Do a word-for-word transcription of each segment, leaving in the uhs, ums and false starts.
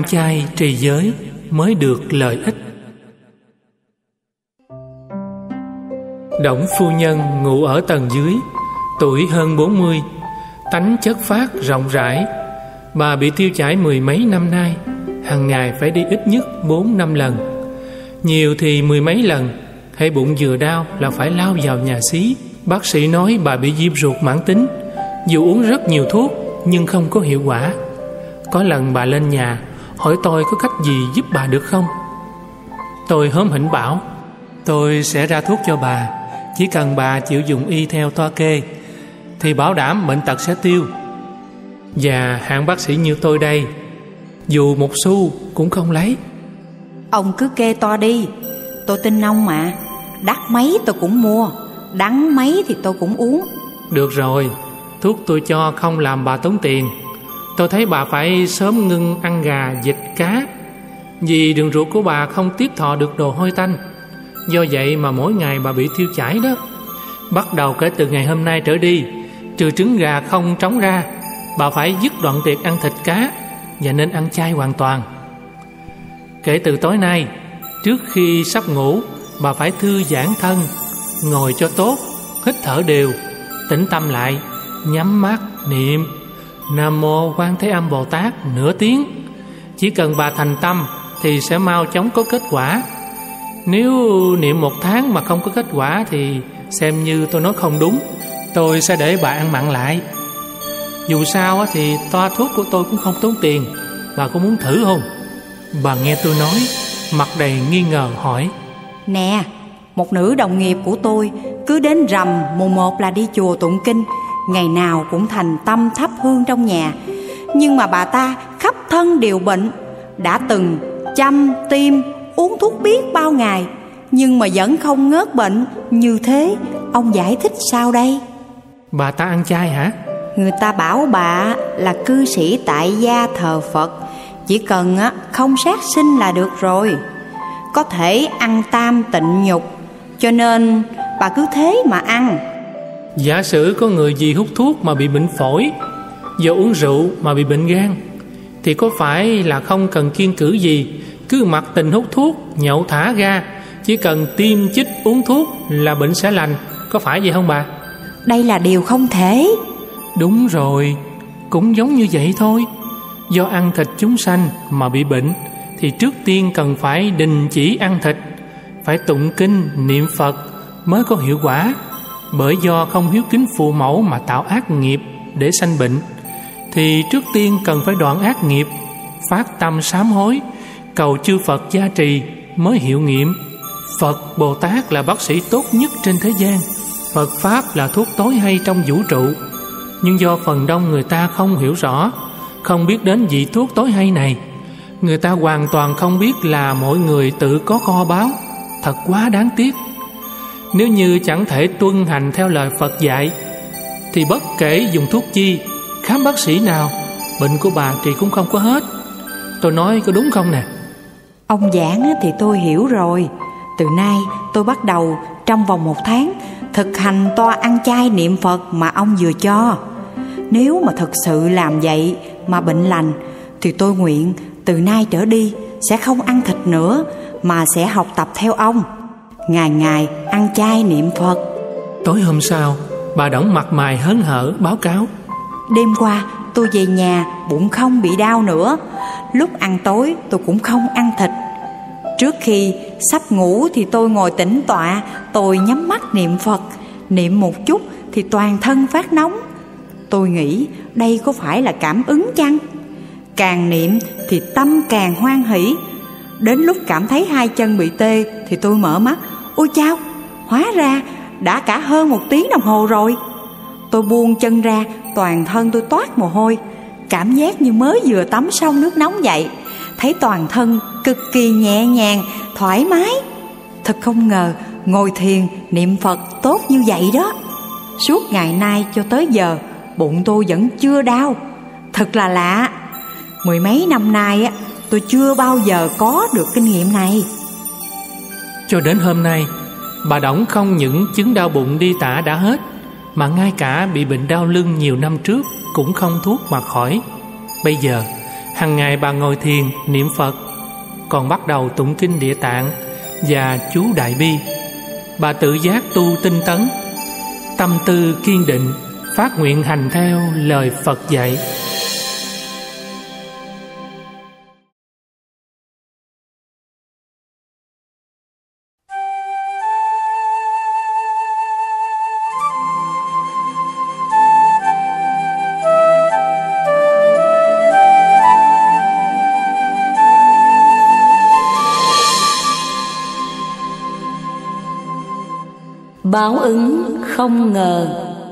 chay trì giới mới được lợi ích. Đổng phu nhân ngụ ở tầng dưới, tuổi hơn bốn mươi, tánh chất phác rộng rãi. Bà bị tiêu chảy mười mấy năm nay, hàng ngày phải đi ít nhất bốn năm lần, nhiều thì mười mấy lần. Hễ bụng vừa đau là phải lao vào nhà xí. Bác sĩ nói bà bị viêm ruột mãn tính, dù uống rất nhiều thuốc nhưng không có hiệu quả. Có lần bà lên nhà hỏi tôi có cách gì giúp bà được không. Tôi hớm hỉnh bảo tôi sẽ ra thuốc cho bà, chỉ cần bà chịu dùng y theo toa kê thì bảo đảm bệnh tật sẽ tiêu. Và hạng bác sĩ như tôi đây, dù một xu cũng không lấy. Ông cứ kê toa đi, tôi tin ông mà. Đắt mấy tôi cũng mua, đắng mấy thì tôi cũng uống. Được rồi, thuốc tôi cho không làm bà tốn tiền. Tôi thấy bà phải sớm ngưng ăn gà, vịt, cá, vì đường ruột của bà không tiếp thọ được đồ hôi tanh. Do vậy mà mỗi ngày bà bị tiêu chảy đó. Bắt đầu kể từ ngày hôm nay trở đi, trừ trứng gà không trống ra, bà phải dứt đoạn tiệc ăn thịt cá và nên ăn chay hoàn toàn. Kể từ tối nay, trước khi sắp ngủ, bà phải thư giãn thân, ngồi cho tốt, hít thở đều, tĩnh tâm lại, nhắm mắt niệm Nam Mô Quan Thế Âm Bồ Tát nửa tiếng. Chỉ cần bà thành tâm thì sẽ mau chóng có kết quả. Nếu niệm một tháng mà không có kết quả thì xem như tôi nói không đúng, tôi sẽ để bà ăn mặn lại. Dù sao thì toa thuốc của tôi cũng không tốn tiền. Bà có muốn thử không? Bà nghe tôi nói, mặt đầy nghi ngờ hỏi. Nè, một nữ đồng nghiệp của tôi cứ đến rằm mùng một là đi chùa tụng kinh, ngày nào cũng thành tâm thắp hương trong nhà. Nhưng mà bà ta khắp thân đều bệnh, đã từng chăm tim, uống thuốc biết bao ngày, nhưng mà vẫn không ngớt bệnh. Như thế ông giải thích sao đây? Bà ta ăn chay hả? Người ta bảo bà là cư sĩ tại gia thờ Phật, chỉ cần không sát sinh là được rồi, có thể ăn tam tịnh nhục, cho nên bà cứ thế mà ăn. Giả sử có người vì hút thuốc mà bị bệnh phổi, do uống rượu mà bị bệnh gan, thì có phải là không cần kiêng cữ gì, cứ mặc tình hút thuốc, nhậu thả ga, chỉ cần tiêm chích uống thuốc là bệnh sẽ lành, có phải vậy không bà? Đây là điều không thể. Đúng rồi, cũng giống như vậy thôi. Do ăn thịt chúng sanh mà bị bệnh thì trước tiên cần phải đình chỉ ăn thịt, phải tụng kinh, niệm Phật mới có hiệu quả. Bởi do không hiếu kính phụ mẫu mà tạo ác nghiệp để sanh bệnh, thì trước tiên cần phải đoạn ác nghiệp, phát tâm sám hối, cầu chư Phật gia trì mới hiệu nghiệm. Phật Bồ Tát là bác sĩ tốt nhất trên thế gian, Phật Pháp là thuốc tối hay trong vũ trụ. Nhưng do phần đông người ta không hiểu rõ, không biết đến vị thuốc tối hay này. Người ta hoàn toàn không biết là mỗi người tự có kho báu, thật quá đáng tiếc. Nếu như chẳng thể tuân hành theo lời Phật dạy, thì bất kể dùng thuốc chi, khám bác sĩ nào, bệnh của bà trị cũng không có hết. Tôi nói có đúng không nè? Ông giảng thì tôi hiểu rồi. Từ nay tôi bắt đầu trong vòng một tháng thực hành toa ăn chay niệm Phật mà ông vừa cho. Nếu mà thật sự làm vậy mà bệnh lành, thì tôi nguyện từ nay trở đi sẽ không ăn thịt nữa, mà sẽ học tập theo ông, ngày ngày ăn chay niệm Phật. Tối hôm sau, bà Đổng mặt mày hớn hở báo cáo. Đêm qua tôi về nhà bụng không bị đau nữa. Lúc ăn tối tôi cũng không ăn thịt. Trước khi sắp ngủ thì tôi ngồi tĩnh tọa, tôi nhắm mắt niệm Phật. Niệm một chút thì toàn thân phát nóng. Tôi nghĩ đây có phải là cảm ứng chăng? Càng niệm thì tâm càng hoan hỷ. Đến lúc cảm thấy hai chân bị tê thì tôi mở mắt. Ôi chao, hóa ra đã cả hơn một tiếng đồng hồ rồi. Tôi buông chân ra, toàn thân tôi toát mồ hôi, cảm giác như mới vừa tắm xong nước nóng vậy. Thấy toàn thân cực kỳ nhẹ nhàng, thoải mái. Thật không ngờ ngồi thiền niệm Phật tốt như vậy đó. Suốt ngày nay cho tới giờ bụng tôi vẫn chưa đau. Thật là lạ. Mười mấy năm nay á, tôi chưa bao giờ có được kinh nghiệm này. Cho đến hôm nay, bà Đổng không những chứng đau bụng đi tả đã hết, mà ngay cả bị bệnh đau lưng nhiều năm trước cũng không thuốc mà khỏi. Bây giờ Hằng ngày bà ngồi thiền niệm Phật, còn bắt đầu tụng kinh Địa Tạng và chú Đại Bi. Bà tự giác tu tinh tấn, tâm tư kiên định, phát nguyện hành theo lời Phật dạy. Báo ứng không ngờ.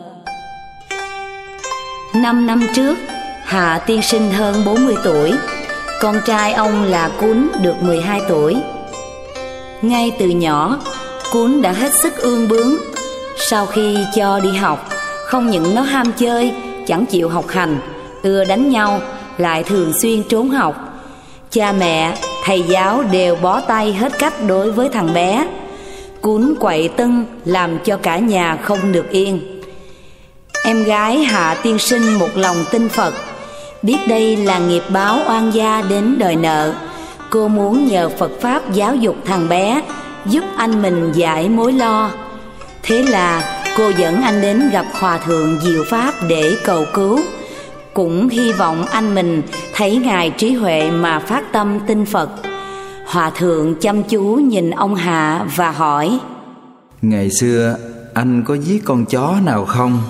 Năm năm trước, Hạ tiên sinh hơn bốn mươi tuổi, con trai ông là Cún được mười hai tuổi. Ngay từ nhỏ, Cún đã hết sức ương bướng. Sau khi cho đi học, không những nó ham chơi, chẳng chịu học hành, ưa đánh nhau, lại thường xuyên trốn học. Cha mẹ, thầy giáo đều bó tay hết cách đối với thằng bé. Cún quậy tưng làm cho cả nhà không được yên. Em gái Hạ tiên sinh một lòng tin Phật, biết đây là nghiệp báo oan gia đến đời nợ. Cô muốn nhờ Phật Pháp giáo dục thằng bé, giúp anh mình giải mối lo. Thế là cô dẫn anh đến gặp Hòa thượng Diệu Pháp để cầu cứu, cũng hy vọng anh mình thấy ngài trí huệ mà phát tâm tin Phật. Hòa thượng chăm chú nhìn ông Hạ và hỏi: Ngày xưa anh có giết con chó nào không?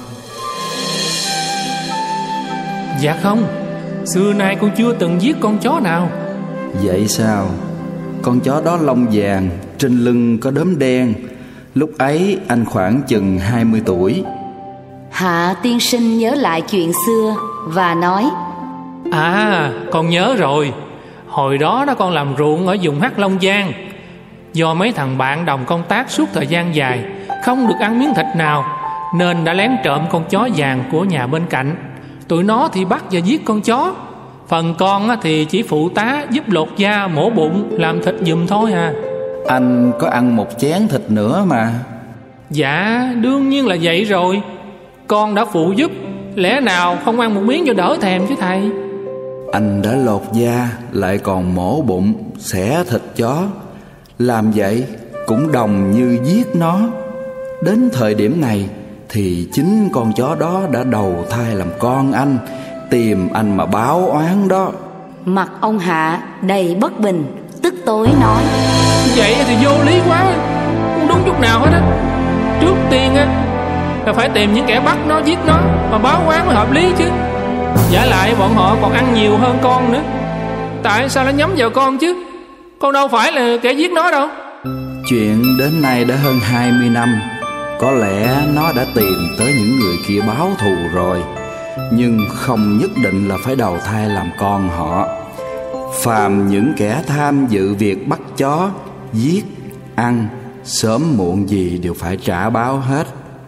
Dạ không, xưa nay con chưa từng giết con chó nào. Vậy sao? Con chó đó lông vàng, trên lưng có đốm đen. Lúc ấy anh khoảng chừng hai mươi tuổi. Hạ tiên sinh nhớ lại chuyện xưa và nói: À, con nhớ rồi. Hồi đó đó con làm ruộng ở vùng Hắc Long Giang. Do mấy thằng bạn đồng công tác suốt thời gian dài, không được ăn miếng thịt nào, nên đã lén trộm con chó vàng của nhà bên cạnh. Tụi nó thì bắt và giết con chó. Phần con thì chỉ phụ tá giúp lột da, mổ bụng, làm thịt giùm thôi à. Anh có ăn một chén thịt nữa mà. Dạ, đương nhiên là vậy rồi. Con đã phụ giúp, lẽ nào không ăn một miếng cho đỡ thèm chứ thầy. Anh đã lột da, lại còn mổ bụng, xẻ thịt chó. Làm vậy cũng đồng như giết nó. Đến thời điểm này thì chính con chó đó đã đầu thai làm con anh, tìm anh mà báo oán đó. Mặt ông Hạ đầy bất bình, tức tối nói: Vậy thì vô lý quá, không đúng chút nào hết á. Trước tiên á là phải tìm những kẻ bắt nó, giết nó mà báo oán mới hợp lý chứ. Giả lại bọn họ còn ăn nhiều hơn con nữa. Tại sao nó nhắm vào con chứ? Con đâu phải là kẻ giết nó đâu. Chuyện đến nay đã hơn hai mươi năm. Có lẽ nó đã tìm tới những người kia báo thù rồi, nhưng không nhất định là phải đầu thai làm con họ. Phàm những kẻ tham dự việc bắt chó, giết, ăn, sớm muộn gì đều phải trả báo hết.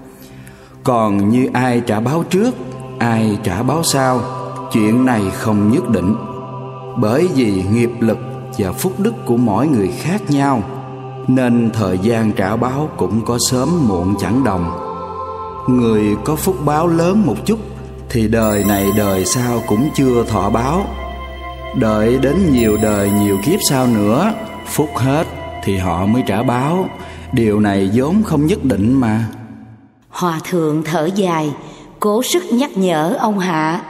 Còn như ai trả báo trước, ai trả báo sau, chuyện này không nhất định. Bởi vì nghiệp lực và phúc đức của mỗi người khác nhau, nên thời gian trả báo cũng có sớm muộn chẳng đồng. Người có phúc báo lớn một chút thì đời này đời sau cũng chưa thọ báo. Đợi đến nhiều đời nhiều kiếp sau nữa, phúc hết thì họ mới trả báo. Điều này vốn không nhất định mà. Hòa thượng thở dài, cố sức nhắc nhở ông Hạ: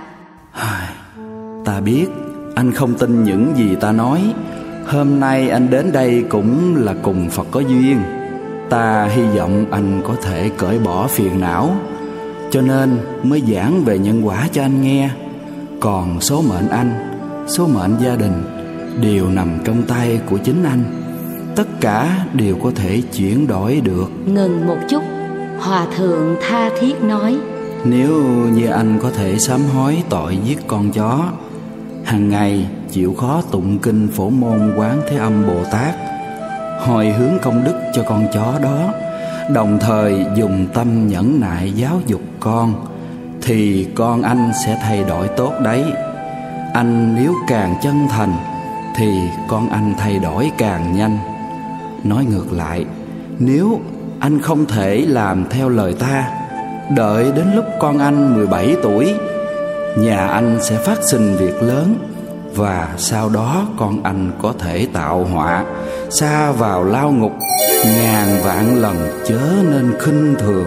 Ta biết anh không tin những gì ta nói. Hôm nay anh đến đây cũng là cùng Phật có duyên. Ta hy vọng anh có thể cởi bỏ phiền não, cho nên mới giảng về nhân quả cho anh nghe. Còn số mệnh anh, số mệnh gia đình đều nằm trong tay của chính anh. Tất cả đều có thể chuyển đổi được. Ngừng một chút, Hòa thượng tha thiết nói: Nếu như anh có thể sám hối tội giết con chó, hàng ngày chịu khó tụng kinh Phổ Môn Quán Thế Âm Bồ Tát, hồi hướng công đức cho con chó đó, đồng thời dùng tâm nhẫn nại giáo dục con, thì con anh sẽ thay đổi tốt đấy. Anh nếu càng chân thành thì con anh thay đổi càng nhanh. Nói ngược lại, nếu anh không thể làm theo lời ta, đợi đến lúc con anh mười bảy tuổi, nhà anh sẽ phát sinh việc lớn, và sau đó con anh có thể tạo họa, sa vào lao ngục ngàn vạn lần, chớ nên khinh thường.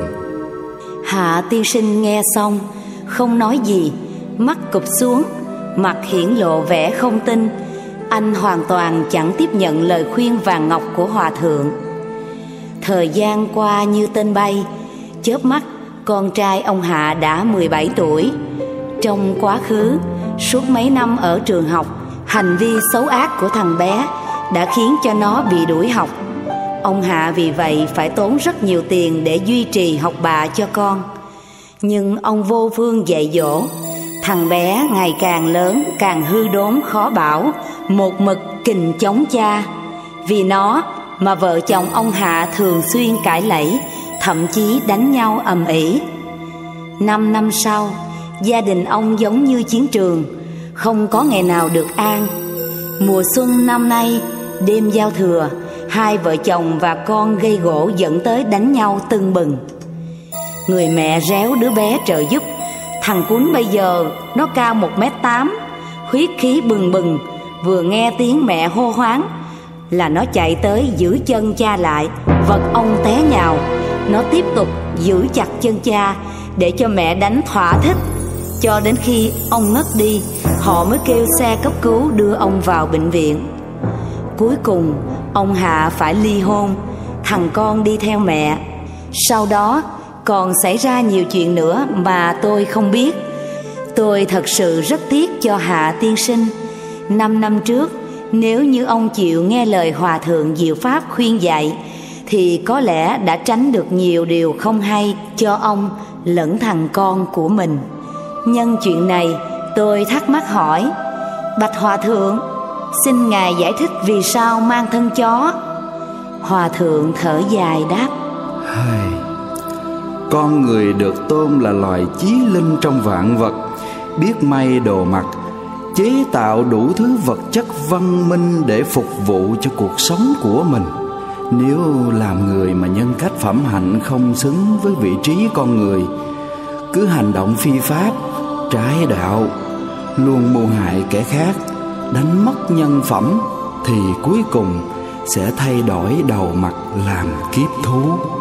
Hạ tiên sinh nghe xong không nói gì, mắt cụp xuống, mặt hiển lộ vẻ không tin. Anh hoàn toàn chẳng tiếp nhận lời khuyên vàng ngọc của hòa thượng. Thời gian qua như tên bay, chớp mắt con trai ông Hạ đã mười bảy tuổi. Trong quá khứ, suốt mấy năm ở trường học, hành vi xấu ác của thằng bé đã khiến cho nó bị đuổi học. Ông Hạ vì vậy phải tốn rất nhiều tiền để duy trì học bạ cho con. Nhưng ông vô phương dạy dỗ, thằng bé ngày càng lớn càng hư đốn khó bảo, một mực kình chống cha. Vì nó mà vợ chồng ông Hạ thường xuyên cãi lẫy, thậm chí đánh nhau ầm ĩ. Năm năm sau, gia đình ông giống như chiến trường, không có ngày nào được an. Mùa xuân năm nay, đêm giao thừa, hai vợ chồng và con gây gổ dẫn tới đánh nhau tưng bừng. Người mẹ réo đứa bé trợ giúp. Thằng Cún bây giờ nó cao một mét tám, huyết khí bừng bừng. Vừa nghe tiếng mẹ hô hoáng là nó chạy tới giữ chân cha lại, vật ông té nhào. Nó tiếp tục giữ chặt chân cha để cho mẹ đánh thỏa thích. Cho đến khi ông ngất đi, họ mới kêu xe cấp cứu đưa ông vào bệnh viện. Cuối cùng ông Hạ phải ly hôn, thằng con đi theo mẹ. Sau đó còn xảy ra nhiều chuyện nữa mà tôi không biết. Tôi thật sự rất tiếc cho Hạ tiên sinh. Năm năm trước, nếu như ông chịu nghe lời hòa thượng Diệu Pháp khuyên dạy, thì có lẽ đã tránh được nhiều điều không hay cho ông lẫn thằng con của mình. Nhân chuyện này, tôi thắc mắc hỏi: bạch hòa thượng, xin ngài giải thích vì sao mang thân chó? Hòa thượng thở dài đáp: Hai, con người được tôn là loài chí linh trong vạn vật, biết may đồ mặc, chế tạo đủ thứ vật chất văn minh để phục vụ cho cuộc sống của mình. Nếu làm người mà nhân cách phẩm hạnh không xứng với vị trí con người, cứ hành động phi pháp, trái đạo, luôn mưu hại kẻ khác, đánh mất nhân phẩm, thì cuối cùng sẽ thay đổi đầu mặt làm kiếp thú.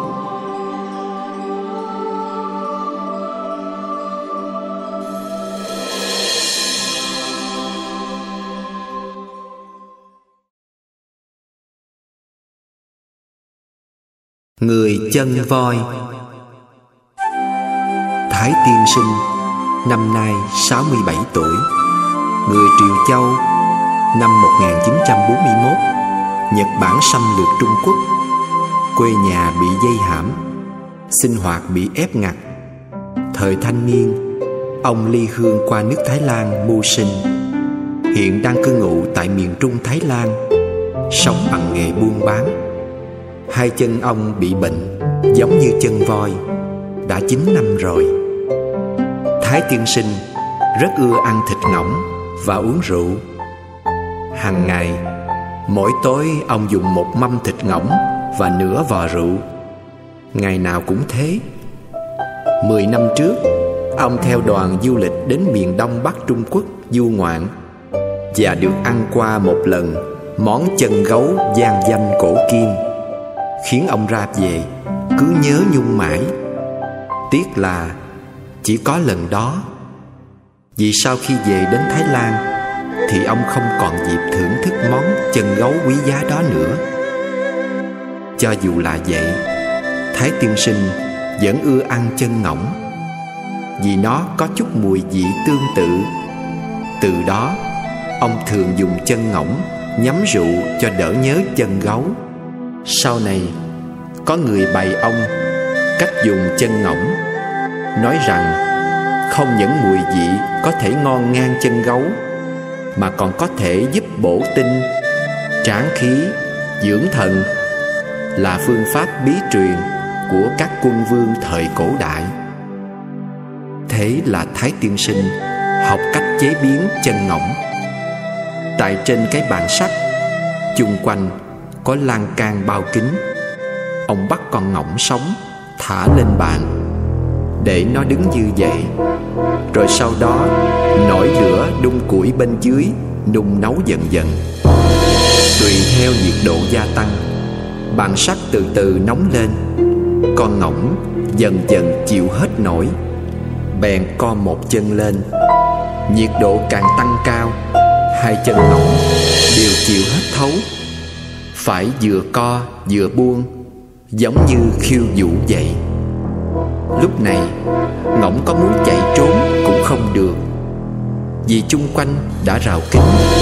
Người chân voi. Thái tiên sinh năm nay sáu mươi bảy tuổi, người Triều Châu. Năm một nghìn chín trăm bốn mươi mốt, Nhật Bản xâm lược Trung Quốc, quê nhà bị dây hãm, sinh hoạt bị ép ngặt. Thời thanh niên, ông ly hương qua nước Thái Lan mưu sinh. Hiện đang cư ngụ tại miền Trung Thái Lan, sống bằng nghề buôn bán. Hai chân ông bị bệnh giống như chân voi, đã chín năm rồi. Thái tiên sinh rất ưa ăn thịt ngỗng và uống rượu. Hàng ngày, mỗi tối ông dùng một mâm thịt ngỗng và nửa vò rượu. Ngày nào cũng thế. Mười năm trước, ông theo đoàn du lịch đến miền Đông Bắc Trung Quốc du ngoạn và được ăn qua một lần món chân gấu vang danh cổ kim, khiến ông ra về cứ nhớ nhung mãi. Tiếc là chỉ có lần đó. Vì sau khi về đến Thái Lan thì ông không còn dịp thưởng thức món chân gấu quý giá đó nữa. Cho dù là vậy, Thái tiên sinh vẫn ưa ăn chân ngỗng, vì nó có chút mùi vị tương tự. Từ đó, ông thường dùng chân ngỗng nhắm rượu cho đỡ nhớ chân gấu. Sau này, có người bày ông cách dùng chân ngỗng, nói rằng không những mùi vị có thể ngon ngang chân gấu, mà còn có thể giúp bổ tinh, tráng khí, dưỡng thận, là phương pháp bí truyền của các quân vương thời cổ đại. Thế là Thái tiên sinh học cách chế biến chân ngỗng. Tại trên cái bàn sắt, chung quanh có lan can bao kính. Ông bắt con ngỗng sống thả lên bàn để nó đứng như vậy, rồi sau đó nổi lửa đun củi bên dưới nung nấu dần dần. Tùy theo nhiệt độ gia tăng, bàn sắt từ từ nóng lên. Con ngỗng dần dần chịu hết nổi, bèn co một chân lên. Nhiệt độ càng tăng cao, hai chân ngỗng đều chịu hết thấu, phải vừa co vừa buông, giống như khiêu vũ vậy. Lúc này ngỗng có muốn chạy trốn cũng không được, vì chung quanh đã rào kín.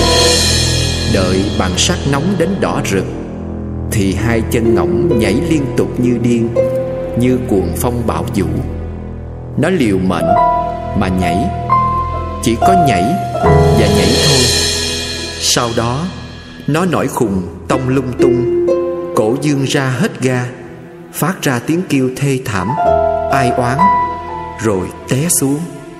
Đợi bàn sắt nóng đến đỏ rực thì hai chân ngỗng nhảy liên tục như điên, như cuồng phong bão vũ. Nó liều mệnh mà nhảy, chỉ có nhảy và nhảy thôi. Sau đó nó nổi khùng tông lung tung, cổ dương ra hết ga, phát ra tiếng kêu thê thảm, ai oán, rồi té xuống.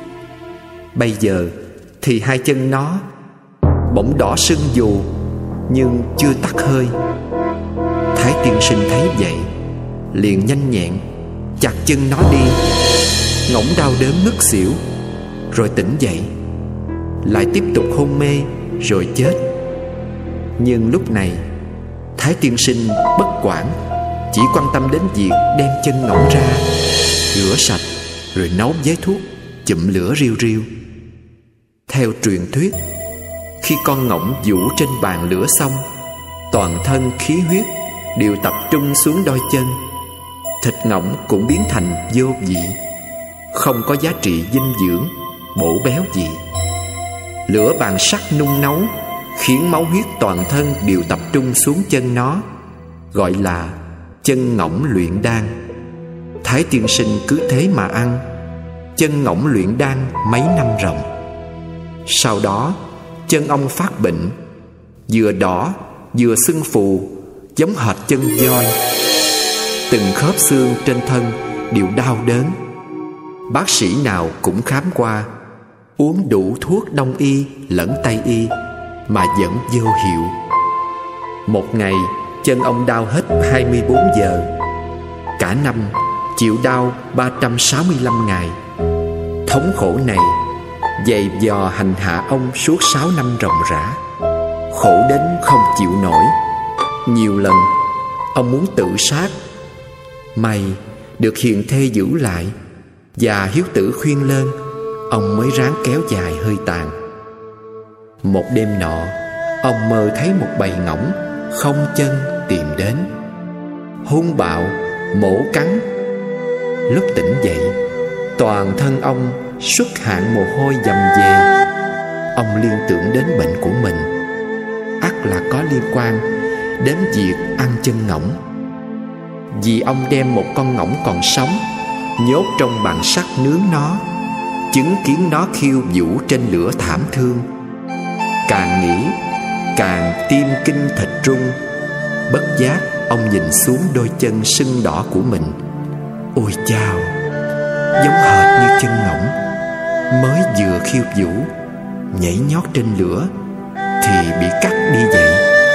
Bây giờ thì hai chân nó bỗng đỏ sưng vù, nhưng chưa tắt hơi. Thái tiên sinh thấy vậy, liền nhanh nhẹn chặt chân nó đi. Ngỗng đau đớn ngất xỉu, rồi tỉnh dậy, lại tiếp tục hôn mê rồi chết. Nhưng lúc này Thái tiên sinh bất quản, chỉ quan tâm đến việc đem chân ngỗng ra, rửa sạch rồi nấu với thuốc, chụm lửa riu riu. Theo truyền thuyết, khi con ngỗng vũ trên bàn lửa xong, toàn thân khí huyết đều tập trung xuống đôi chân. Thịt ngỗng cũng biến thành vô vị, không có giá trị dinh dưỡng, bổ béo gì. Lửa bàn sắt nung nấu khiến máu huyết toàn thân đều tập trung xuống chân nó, gọi là chân ngỗng luyện đan. Thái tiên sinh cứ thế mà ăn chân ngỗng luyện đan mấy năm ròng. Sau đó chân ông phát bệnh, vừa đỏ vừa sưng phù, giống hệt chân voi. Từng khớp xương trên thân đều đau đớn. Bác sĩ nào cũng khám qua, uống đủ thuốc đông y lẫn tây y mà vẫn vô hiệu. Một ngày chân ông đau hết hai mươi bốn giờ, cả năm chịu đau ba trăm sáu mươi lăm ngày. Thống khổ này dày vò hành hạ ông suốt sáu năm ròng rã, khổ đến không chịu nổi. Nhiều lần ông muốn tự sát, may được hiền thê giữ lại và hiếu tử khuyên lơn, ông mới ráng kéo dài hơi tàn. Một đêm nọ, ông mơ thấy một bầy ngỗng không chân tìm đến, hung bạo mổ cắn. Lúc tỉnh dậy, toàn thân ông xuất hạn mồ hôi dầm về. Ông liên tưởng đến bệnh của mình, ắt là có liên quan đến việc ăn chân ngỗng. Vì ông đem một con ngỗng còn sống nhốt trong bàn sắt nướng nó, chứng kiến nó khiêu vũ trên lửa thảm thương. Càng nghĩ càng tim kinh thịt rung. Bất giác ông nhìn xuống đôi chân sưng đỏ của mình. Ôi chao, giống hệt như chân ngỗng mới vừa khiêu vũ, nhảy nhót trên lửa thì bị cắt đi vậy.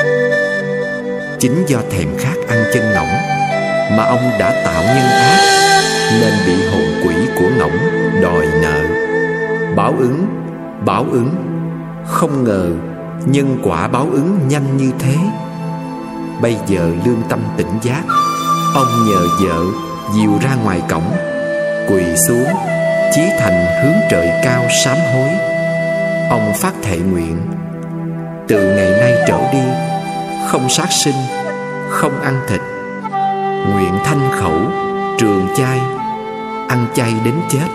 Chính do thèm khát ăn chân ngỗng mà ông đã tạo nhân ác, nên bị hồn quỷ của ngỗng đòi nợ. Báo ứng, báo ứng, không ngờ nhân quả báo ứng nhanh như thế. Bây giờ lương tâm tỉnh giác, ông nhờ vợ dìu ra ngoài cổng, quỳ xuống chí thành hướng trời cao sám hối. Ông phát thệ nguyện: từ ngày nay trở đi, không sát sinh, không ăn thịt, nguyện thanh khẩu, trường chay, ăn chay đến chết.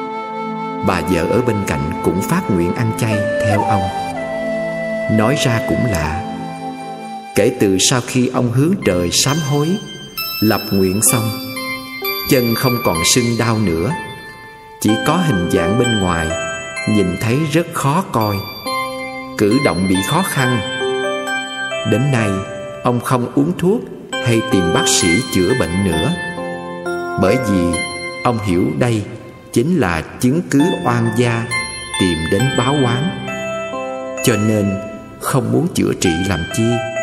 Bà vợ ở bên cạnh cũng phát nguyện ăn chay theo ông. Nói ra cũng lạ, kể từ sau khi ông hướng trời sám hối, lập nguyện xong, chân không còn sưng đau nữa, chỉ có hình dạng bên ngoài nhìn thấy rất khó coi, cử động bị khó khăn. Đến nay ông không uống thuốc hay tìm bác sĩ chữa bệnh nữa, bởi vì ông hiểu đây chính là chứng cứ oan gia tìm đến báo oán, cho nên không muốn chữa trị làm chi.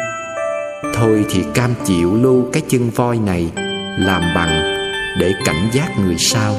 Thôi thì cam chịu lưu cái chân voi này làm bằng để cảnh giác người sau,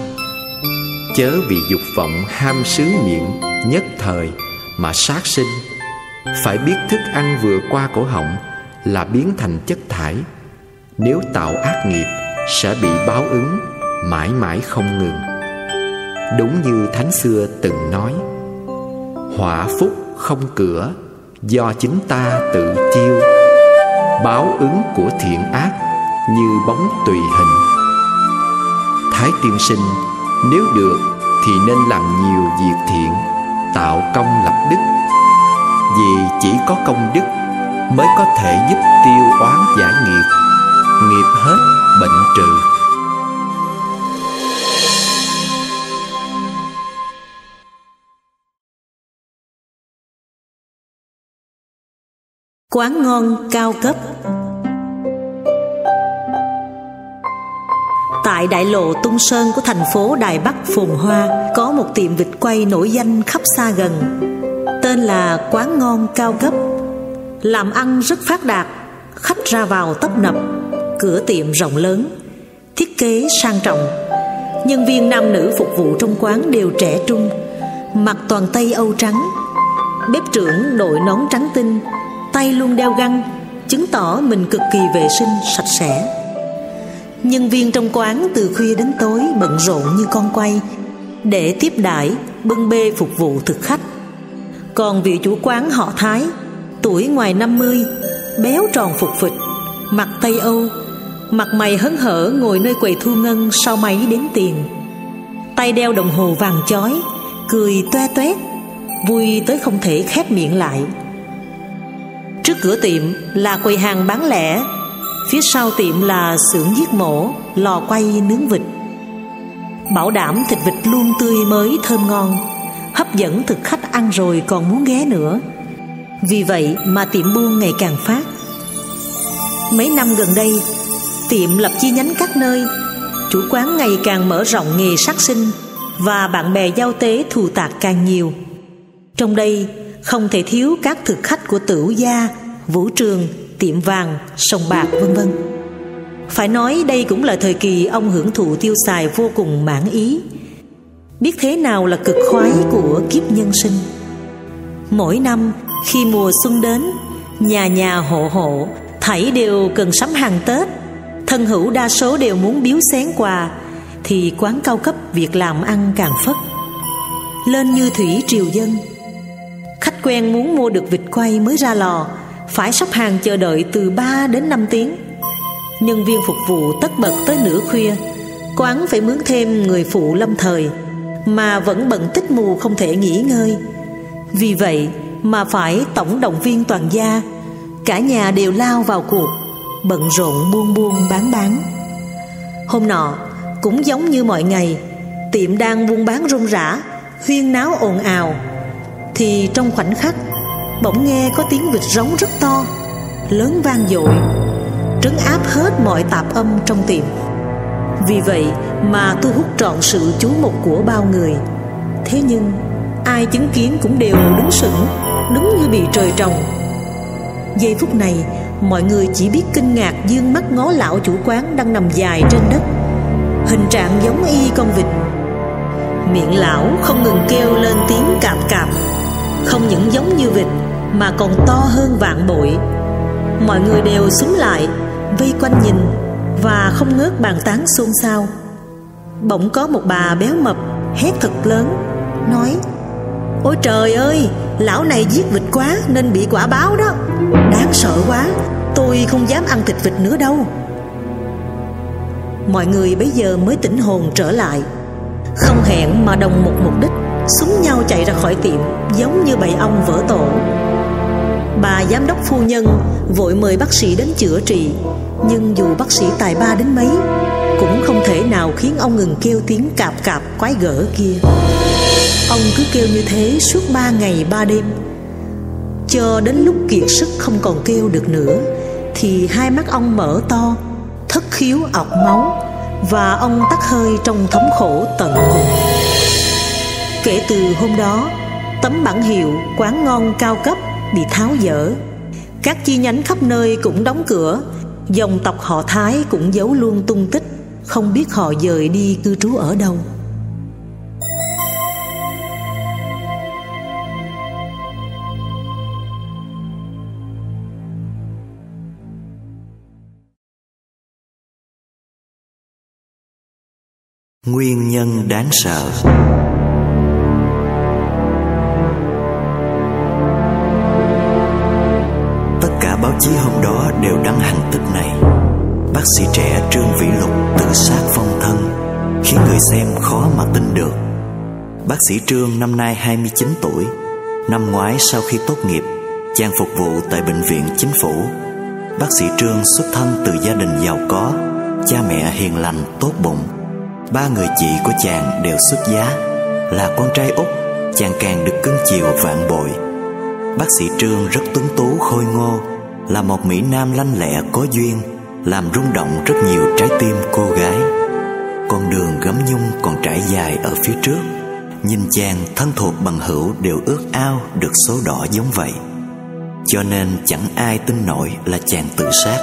chớ vì dục vọng ham sướng miệng nhất thời mà sát sinh, Phải biết thức ăn vừa qua cổ họng là biến thành chất thải. Nếu tạo ác nghiệp sẽ bị báo ứng mãi mãi không ngừng. Đúng như Thánh xưa từng nói: họa phúc không cửa, do chính ta tự chiêu. Báo ứng của thiện ác như bóng tùy hình. Thái tiên sinh nếu được thì nên làm nhiều việc thiện, tạo công lập đức. Vì chỉ có công đức mới có thể giúp tiêu oán giải nghiệp, nghiệp hết bệnh trừ. Quán ngon cao cấp. Tại đại lộ Tung Sơn của thành phố Đài Bắc phồn hoa, có một tiệm vịt quay nổi danh khắp xa gần, tên là Quán Ngon Cao Cấp. Làm ăn rất phát đạt, khách ra vào tấp nập. Cửa tiệm rộng lớn, thiết kế sang trọng. Nhân viên nam nữ phục vụ trong quán đều trẻ trung, mặc toàn tây Âu trắng. Bếp trưởng đội nón trắng tinh, tay luôn đeo găng, chứng tỏ mình cực kỳ vệ sinh sạch sẽ. Nhân viên trong quán từ khuya đến tối bận rộn như con quay để tiếp đãi, bưng bê phục vụ thực khách. Còn vị chủ quán họ Thái, tuổi ngoài năm mươi, béo tròn phục phịch, mặc tây Âu, mặt mày hớn hở ngồi nơi quầy thu ngân sau máy đếm tiền. Tay đeo đồng hồ vàng chói, cười toe toét, vui tới không thể khép miệng lại. Trước cửa tiệm là quầy hàng bán lẻ, phía sau tiệm là xưởng giết mổ, lò quay nướng vịt. Bảo đảm thịt vịt luôn tươi mới thơm ngon, hấp dẫn thực khách ăn rồi còn muốn ghé nữa. Vì vậy mà tiệm buôn ngày càng phát. Mấy năm gần đây, tiệm lập chi nhánh các nơi, chủ quán ngày càng mở rộng nghề sát sinh, và bạn bè giao tế thù tạc càng nhiều. Trong đây không thể thiếu các thực khách của Tửu Gia, Vũ Trường, tiệm vàng, sòng bạc vân vân. Phải nói đây cũng là thời kỳ ông hưởng thụ tiêu xài vô cùng mãn ý, biết thế nào là cực khoái của kiếp nhân sinh. Mỗi năm khi mùa xuân đến, nhà nhà hộ hộ thảy đều cần sắm hàng Tết. Thân hữu đa số đều muốn biếu xén quà, thì quán cao cấp việc làm ăn càng phất lên như thủy triều dân. Khách quen muốn mua được vịt quay mới ra lò phải sắp hàng chờ đợi từ ba đến năm tiếng. Nhân viên phục vụ tất bật tới nửa khuya, quán phải mướn thêm người phụ lâm thời, mà vẫn bận tích mù không thể nghỉ ngơi. Vì vậy mà phải tổng động viên toàn gia, cả nhà đều lao vào cuộc, bận rộn buôn buôn bán bán. Hôm nọ cũng giống như mọi ngày, tiệm đang buôn bán rôm rã, huyên náo ồn ào, thì trong khoảnh khắc bỗng nghe có tiếng vịt rống rất to, lớn vang dội, trấn áp hết mọi tạp âm trong tiệm. Vì vậy mà thu hút trọn sự chú mục của bao người. Thế nhưng ai chứng kiến cũng đều đứng sững, đứng như bị trời trồng. Giây phút này mọi người chỉ biết kinh ngạc dương mắt ngó lão chủ quán đang nằm dài trên đất, hình trạng giống y con vịt. Miệng lão không ngừng kêu lên tiếng cạp cạp, không những giống như vịt mà còn to hơn vạn bội. Mọi người đều xúm lại vây quanh nhìn và không ngớt bàn tán xôn xao. Bỗng có một bà béo mập hét thật lớn, nói: "Ôi trời ơi, lão này giết vịt quá nên bị quả báo đó. Đáng sợ quá, tôi không dám ăn thịt vịt nữa đâu." Mọi người bấy giờ mới tỉnh hồn trở lại, không hẹn mà đồng một mục đích, súng nhau chạy ra khỏi tiệm giống như bầy ong vỡ tổ. Bà giám đốc phu nhân vội mời bác sĩ đến chữa trị, nhưng dù bác sĩ tài ba đến mấy cũng không thể nào khiến ông ngừng kêu tiếng cạp cạp quái gở kia. Ông cứ kêu như thế suốt ba ngày ba đêm, cho đến lúc kiệt sức không còn kêu được nữa thì hai mắt ông mở to, thất khiếu ọc máu, và ông tắt hơi trong thống khổ tận cùng. Kể từ hôm đó, tấm bảng hiệu quán ngon cao cấp bị tháo dỡ, các chi nhánh khắp nơi cũng đóng cửa, dòng tộc họ Thái cũng giấu luôn tung tích, không biết họ dời đi cư trú ở đâu. Nguyên nhân đáng sợ. Tất cả báo chí hôm đó đều đăng hành tích này. Bác sĩ trẻ Trương Vĩ Lục tự sát vong thân, khiến người xem khó mà tin được. Bác sĩ Trương năm nay hai mươi chín tuổi. Năm ngoái sau khi tốt nghiệp, chàng phục vụ tại bệnh viện chính phủ. Bác sĩ Trương xuất thân từ gia đình giàu có, cha mẹ hiền lành tốt bụng. Ba người chị của chàng đều xuất giá. Là con trai út, chàng càng được cưng chiều vạn bội. Bác sĩ Trương rất tuấn tú khôi ngô, là một mỹ nam lanh lẹ có duyên, làm rung động rất nhiều trái tim cô gái. Con đường gấm nhung còn trải dài ở phía trước. Nhìn chàng, thân thuộc bằng hữu đều ước ao được số đỏ giống vậy. Cho nên chẳng ai tin nổi là chàng tự sát.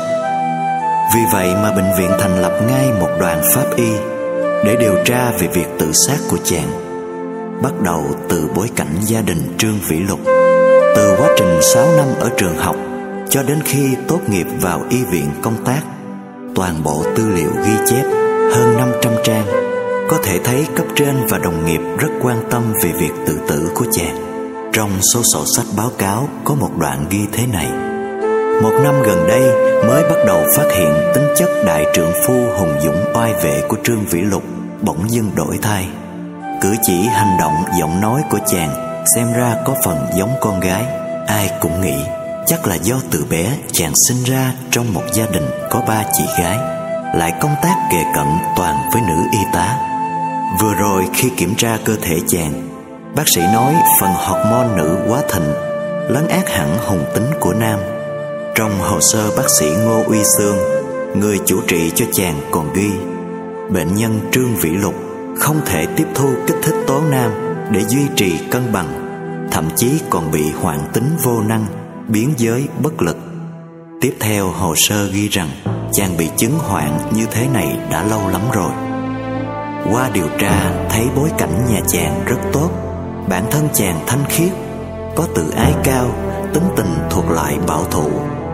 Vì vậy mà bệnh viện thành lập ngay một đoàn pháp y để điều tra về việc tự sát của chàng. Bắt đầu từ bối cảnh gia đình Trương Vĩ Lục, từ quá trình sáu năm ở trường học cho đến khi tốt nghiệp vào y viện công tác. Toàn bộ tư liệu ghi chép hơn năm trăm trang. Có thể thấy cấp trên và đồng nghiệp rất quan tâm về việc tự tử của chàng. Trong số sổ sách báo cáo có một đoạn ghi thế này: một năm gần đây mới bắt đầu phát hiện tính chất đại trượng phu hùng dũng oai vệ của Trương Vĩ Lục bỗng dưng đổi thay. Cử chỉ, hành động, giọng nói của chàng xem ra có phần giống con gái. Ai cũng nghĩ chắc là do từ bé chàng sinh ra trong một gia đình có ba chị gái, lại công tác kề cận toàn với nữ y tá. Vừa rồi khi kiểm tra cơ thể chàng, bác sĩ nói phần hormone nữ quá thịnh, lấn át hẳn hùng tính của nam. Trong hồ sơ bác sĩ Ngô Uy Sương, người chủ trị cho chàng còn ghi: bệnh nhân Trương Vĩ Lục không thể tiếp thu kích thích tố nam để duy trì cân bằng, thậm chí còn bị hoạn tính vô năng, biến giới bất lực. Tiếp theo hồ sơ ghi rằng chàng bị chứng hoạn như thế này đã lâu lắm rồi. Qua điều tra thấy bối cảnh nhà chàng rất tốt. Bản thân chàng thanh khiết, có tự ái cao, tính tình thuộc loại bảo thủ.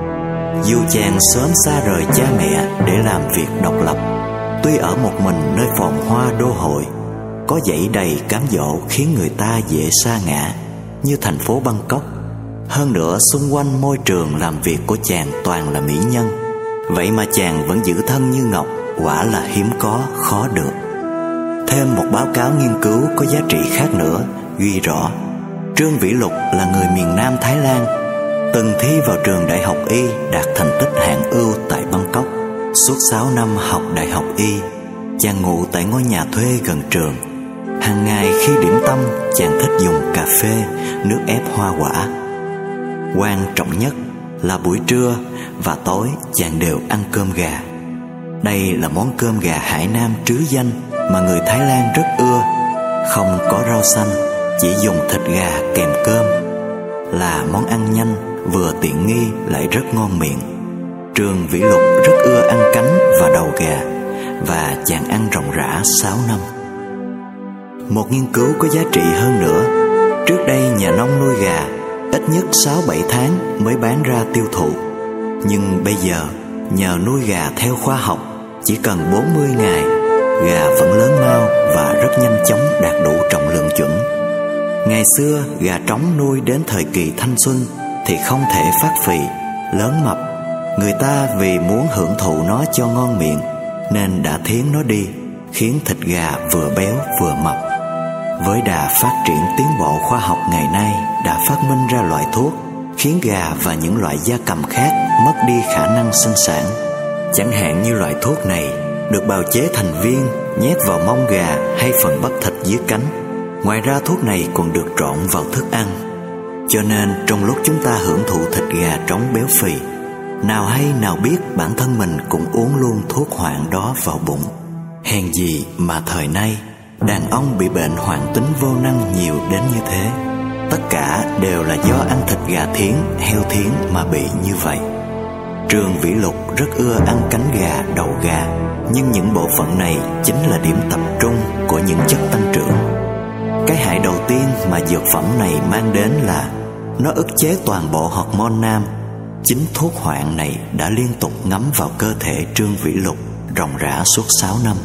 Dù chàng sớm xa rời cha mẹ để làm việc độc lập, tuy ở một mình nơi phồn hoa đô hội, có dãy đầy cám dỗ khiến người ta dễ sa ngã như thành phố Bangkok. Hơn nữa xung quanh môi trường làm việc của chàng toàn là mỹ nhân. Vậy mà chàng vẫn giữ thân như ngọc, quả là hiếm có, khó được. Thêm một báo cáo nghiên cứu có giá trị khác nữa ghi rõ Trương Vĩ Lục là người miền Nam Thái Lan, từng thi vào trường đại học y đạt thành tích hạng ưu tại Bangkok. Suốt sáu năm học đại học y, chàng ngụ tại ngôi nhà thuê gần trường. Hàng ngày khi điểm tâm, chàng thích dùng cà phê, nước ép hoa quả. Quan trọng nhất là buổi trưa và tối chàng đều ăn cơm gà. Đây là món cơm gà Hải Nam trứ danh mà người Thái Lan rất ưa. Không có rau xanh, chỉ dùng thịt gà kèm cơm. Là món ăn nhanh, vừa tiện nghi lại rất ngon miệng. Trương Vĩ Lục rất ưa ăn cánh và đầu gà, và chàng ăn ròng rã sáu năm. Một nghiên cứu có giá trị hơn nữa: trước đây nhà nông nuôi gà ít nhất sáu bảy tháng mới bán ra tiêu thụ. Nhưng bây giờ nhờ nuôi gà theo khoa học, chỉ cần bốn mươi ngày, gà vẫn lớn mau và rất nhanh chóng đạt đủ trọng lượng chuẩn. Ngày xưa gà trống nuôi đến thời kỳ thanh xuân thì không thể phát phì, lớn mập. Người ta vì muốn hưởng thụ nó cho ngon miệng nên đã thiến nó đi, khiến thịt gà vừa béo vừa mập. Với đà phát triển tiến bộ khoa học ngày nay đã phát minh ra loại thuốc khiến gà và những loại gia cầm khác mất đi khả năng sinh sản. Chẳng hạn như loại thuốc này được bào chế thành viên nhét vào mông gà hay phần bắp thịt dưới cánh. Ngoài ra thuốc này còn được trộn vào thức ăn. Cho nên trong lúc chúng ta hưởng thụ thịt gà trống béo phì, nào hay nào biết bản thân mình cũng uống luôn thuốc hoạn đó vào bụng. Hèn gì mà thời nay đàn ông bị bệnh hoạn tính vô năng nhiều đến như thế. Tất cả đều là do ăn thịt gà thiến, heo thiến mà bị như vậy. Trương Vĩ Lục rất ưa ăn cánh gà, đầu gà, nhưng những bộ phận này chính là điểm tập trung của những chất tăng trưởng. Cái hại đầu tiên mà dược phẩm này mang đến là nó ức chế toàn bộ hormone nam. Chính thuốc hoạn này đã liên tục ngấm vào cơ thể Trương Vĩ Lục ròng rã suốt sáu năm.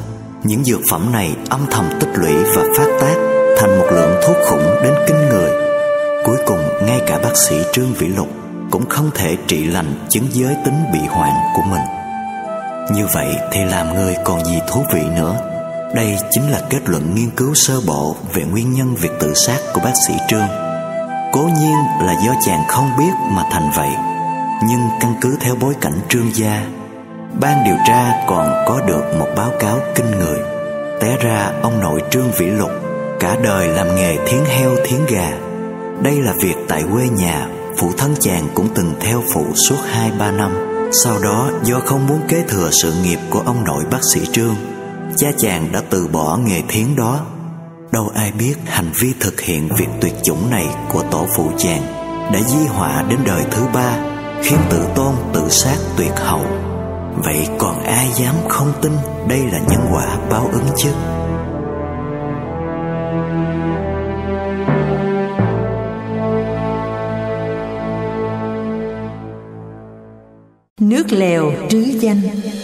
Những dược phẩm này âm thầm tích lũy và phát tác thành một lượng thuốc khủng đến kinh người. Cuối cùng ngay cả bác sĩ Trương Vĩ Lục cũng không thể trị lành chứng giới tính bị hoạn của mình. Như vậy thì làm người còn gì thú vị nữa. Đây chính là kết luận nghiên cứu sơ bộ về nguyên nhân việc tự sát của bác sĩ Trương. Cố nhiên là do chàng không biết mà thành vậy, nhưng căn cứ theo bối cảnh Trương gia, ban điều tra còn có được một báo cáo kinh người. Té ra ông nội Trương Vĩ Lục cả đời làm nghề thiến heo thiến gà. Đây là việc tại quê nhà, phụ thân chàng cũng từng theo phụ suốt hai ba năm. Sau đó do không muốn kế thừa sự nghiệp của ông nội bác sĩ Trương, cha chàng đã từ bỏ nghề thiến đó. Đâu ai biết hành vi thực hiện việc tuyệt chủng này của tổ phụ chàng đã di họa đến đời thứ ba, khiến tự tôn tự sát tuyệt hậu. Vậy còn ai dám không tin đây là nhân quả báo ứng chứ? Nước lèo trứ danh.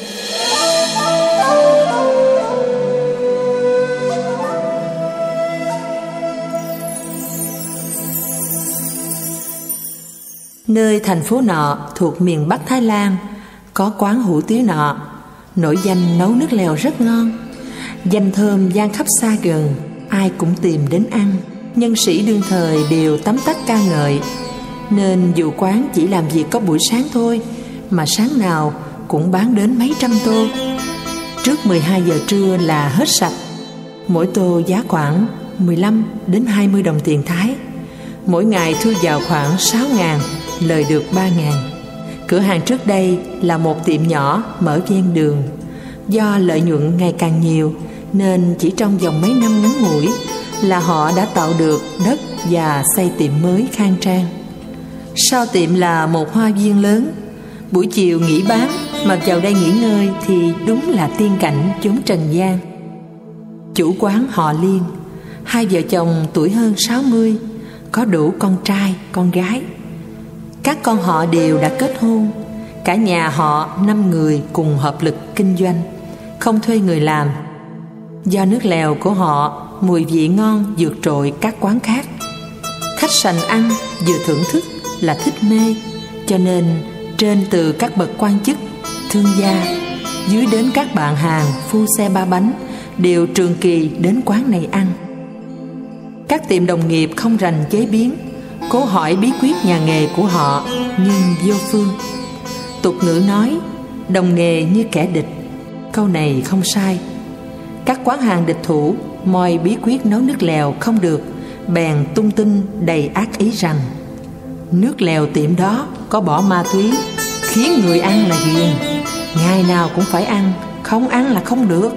Nơi thành phố nọ thuộc miền Bắc Thái Lan có quán hủ tiếu nọ, nổi danh nấu nước lèo rất ngon, danh thơm vang khắp xa gần, ai cũng tìm đến ăn. Nhân sĩ đương thời đều tấm tắc ca ngợi, nên dù quán chỉ làm việc có buổi sáng thôi mà sáng nào cũng bán đến mấy trăm tô. Trước mười hai giờ trưa là hết sạch. Mỗi tô giá khoảng mười lăm đến hai mươi đồng tiền Thái. Mỗi ngày thu vào khoảng sáu ngàn, lời được ba ngàn. Cửa hàng trước đây là một tiệm nhỏ mở ven đường. Do lợi nhuận ngày càng nhiều nên chỉ trong vòng mấy năm ngắn ngủi là họ đã tạo được đất và xây tiệm mới khang trang. Sau tiệm là một hoa viên lớn. Buổi chiều nghỉ bán mà vào đây nghỉ ngơi thì đúng là tiên cảnh chốn trần gian. Chủ quán họ Liên, hai vợ chồng tuổi hơn sáu mươi, có đủ con trai, con gái. Các con họ đều đã kết hôn. Cả nhà họ năm người cùng hợp lực kinh doanh, không thuê người làm. Do nước lèo của họ mùi vị ngon vượt trội các quán khác. Khách sành ăn vừa thưởng thức là thích mê, cho nên trên từ các bậc quan chức, thương gia, dưới đến các bạn hàng phu xe ba bánh đều trường kỳ đến quán này ăn. Các tiệm đồng nghiệp không rành chế biến, cố hỏi bí quyết nhà nghề của họ nhưng vô phương. Tục ngữ nói đồng nghề như kẻ địch, câu này không sai. Các quán hàng địch thủ moi bí quyết nấu nước lèo không được, bèn tung tin đầy ác ý rằng nước lèo tiệm đó có bỏ ma túy, khiến người ăn là ghiền, ngày nào cũng phải ăn, không ăn là không được.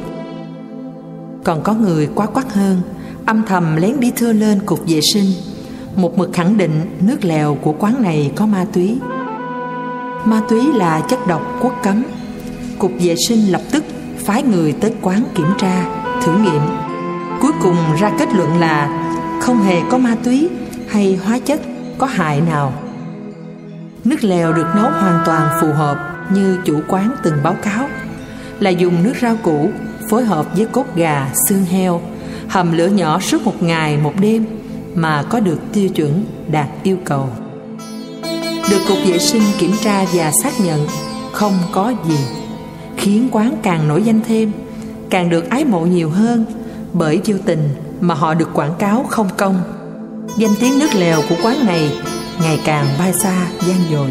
Còn có người quá quắc hơn, âm thầm lén đi thưa lên cục vệ sinh, một mực khẳng định nước lèo của quán này có ma túy. Ma túy là chất độc quốc cấm. Cục vệ sinh lập tức phái người tới quán kiểm tra, thử nghiệm. Cuối cùng ra kết luận là không hề có ma túy hay hóa chất có hại nào. Nước lèo được nấu hoàn toàn phù hợp như chủ quán từng báo cáo, là dùng nước rau củ phối hợp với cốt gà, xương heo, hầm lửa nhỏ suốt một ngày một đêm mà có được tiêu chuẩn đạt yêu cầu. Được cục vệ sinh kiểm tra và xác nhận không có gì, khiến quán càng nổi danh thêm, càng được ái mộ nhiều hơn. Bởi vô tình mà họ được quảng cáo không công, danh tiếng nước lèo của quán này ngày càng bay xa vang dội.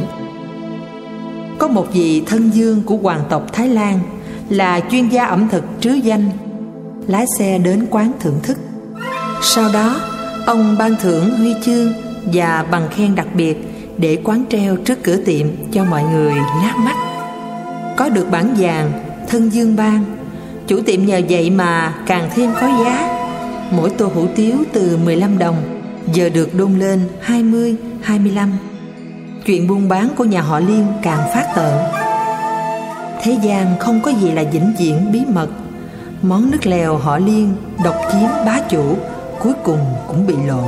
Có một vị thân vương của hoàng tộc Thái Lan là chuyên gia ẩm thực trứ danh, lái xe đến quán thưởng thức. Sau đó ông ban thưởng huy chương và bằng khen đặc biệt để quán treo trước cửa tiệm cho mọi người lác mắt. Có được bản vàng thân vương ban, chủ tiệm nhờ vậy mà càng thêm có giá. Mỗi tô hủ tiếu từ mười lăm đồng giờ được đôn lên hai mươi, hai mươi lăm. Chuyện buôn bán của nhà họ Liên càng phát tợn. Thế gian không có gì là vĩnh viễn bí mật. Món nước lèo họ Liên độc chiếm bá chủ cuối cùng cũng bị lộ.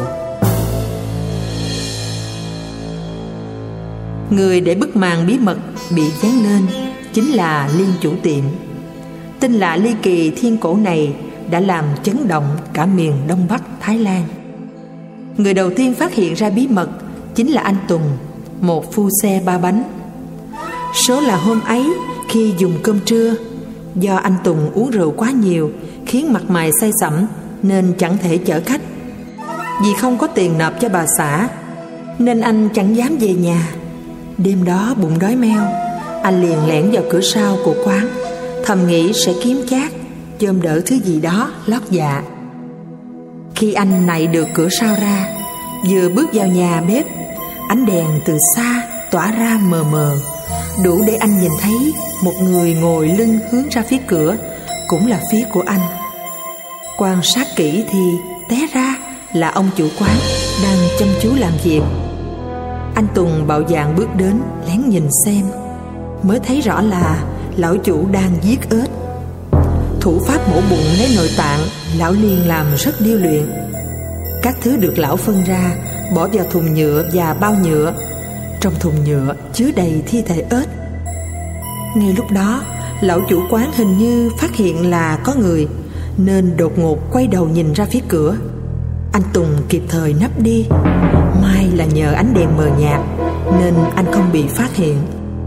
Người để bức màn bí mật bị dán lên chính là Liên chủ tiệm. Tin lạ ly kỳ thiên cổ này đã làm chấn động cả miền Đông Bắc Thái Lan. Người đầu tiên phát hiện ra bí mật chính là anh Tùng, một phu xe ba bánh. Số là hôm ấy khi dùng cơm trưa, do anh Tùng uống rượu quá nhiều khiến mặt mày say sẩm nên chẳng thể chở khách. Vì không có tiền nộp cho bà xã nên anh chẳng dám về nhà. Đêm đó bụng đói meo, anh liền lẻn vào cửa sau của quán, thầm nghĩ sẽ kiếm chác chôm đỡ thứ gì đó lót dạ. Khi anh nạy được cửa sau ra, vừa bước vào nhà bếp, ánh đèn từ xa tỏa ra mờ mờ, đủ để anh nhìn thấy một người ngồi lưng hướng ra phía cửa, cũng là phía của anh. Quan sát kỹ thì té ra là ông chủ quán đang chăm chú làm việc. Anh Tùng bạo dạn bước đến lén nhìn xem, mới thấy rõ là lão chủ đang giết ếch. Thủ pháp mổ bụng lấy nội tạng lão Liên làm rất điêu luyện. Các thứ được lão phân ra, bỏ vào thùng nhựa và bao nhựa. Trong thùng nhựa chứa đầy thi thể ếch. Ngay lúc đó, lão chủ quán hình như phát hiện là có người, nên đột ngột quay đầu nhìn ra phía cửa. Anh Tùng kịp thời nấp đi. May là nhờ ánh đèn mờ nhạt nên anh không bị phát hiện.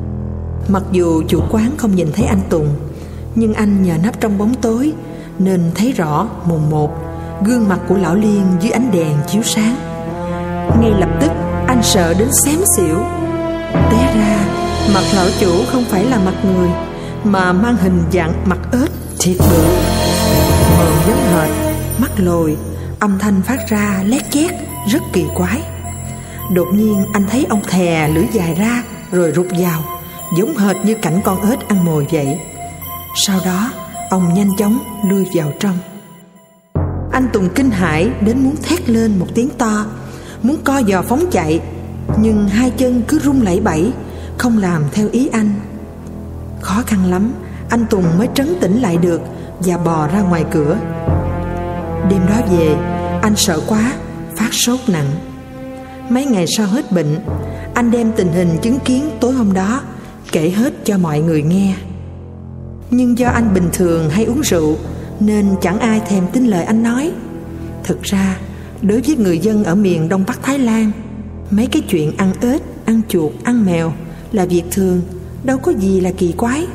Mặc dù chủ quán không nhìn thấy anh Tùng, nhưng anh nhờ nấp trong bóng tối nên thấy rõ mồn một gương mặt của lão Liên dưới ánh đèn chiếu sáng. Ngay lập tức anh sợ đến xém xỉu. Té ra mặt lão chủ không phải là mặt người, mà mang hình dạng mặt ếch thiệt bự, mồm giống hệt, mắt lồi, âm thanh phát ra lét chét rất kỳ quái. Đột nhiên anh thấy ông thè lưỡi dài ra rồi rụt vào, giống hệt như cảnh con ếch ăn mồi vậy. Sau đó ông nhanh chóng lui vào trong. Anh Tùng kinh hãi đến muốn thét lên một tiếng to, muốn co giò phóng chạy, nhưng hai chân cứ rung lẩy bẩy, không làm theo ý anh. Khó khăn lắm anh Tùng mới trấn tĩnh lại được và bò ra ngoài cửa. Đêm đó về, anh sợ quá, phát sốt nặng. Mấy ngày sau hết bệnh, anh đem tình hình chứng kiến tối hôm đó kể hết cho mọi người nghe. Nhưng do anh bình thường hay uống rượu nên chẳng ai thèm tin lời anh nói. Thực ra, đối với người dân ở miền Đông Bắc Thái Lan, mấy cái chuyện ăn ếch, ăn chuột, ăn mèo là việc thường, đâu có gì là kỳ quái.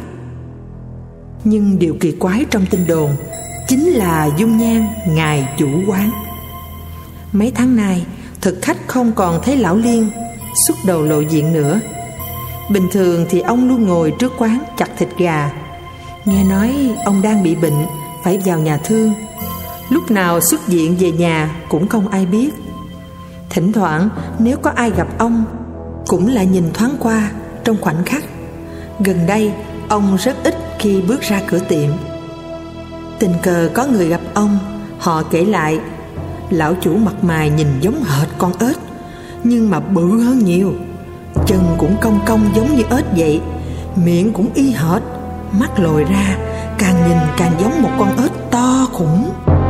Nhưng điều kỳ quái trong tin đồn chính là dung nhan ngài chủ quán. Mấy tháng nay, thực khách không còn thấy lão Liên xuất đầu lộ diện nữa. Bình thường thì ông luôn ngồi trước quán chặt thịt gà. Nghe nói ông đang bị bệnh, phải vào nhà thương. Lúc nào xuất viện về nhà cũng không ai biết. Thỉnh thoảng nếu có ai gặp ông, cũng lại nhìn thoáng qua trong khoảnh khắc. Gần đây ông rất ít khi bước ra cửa tiệm. Tình cờ có người gặp ông, họ kể lại lão chủ mặt mày nhìn giống hệt con ếch, nhưng mà bự hơn nhiều. Chân cũng cong cong giống như ếch vậy, miệng cũng y hệt, mắt lồi ra, càng nhìn càng giống một con ếch to khủng.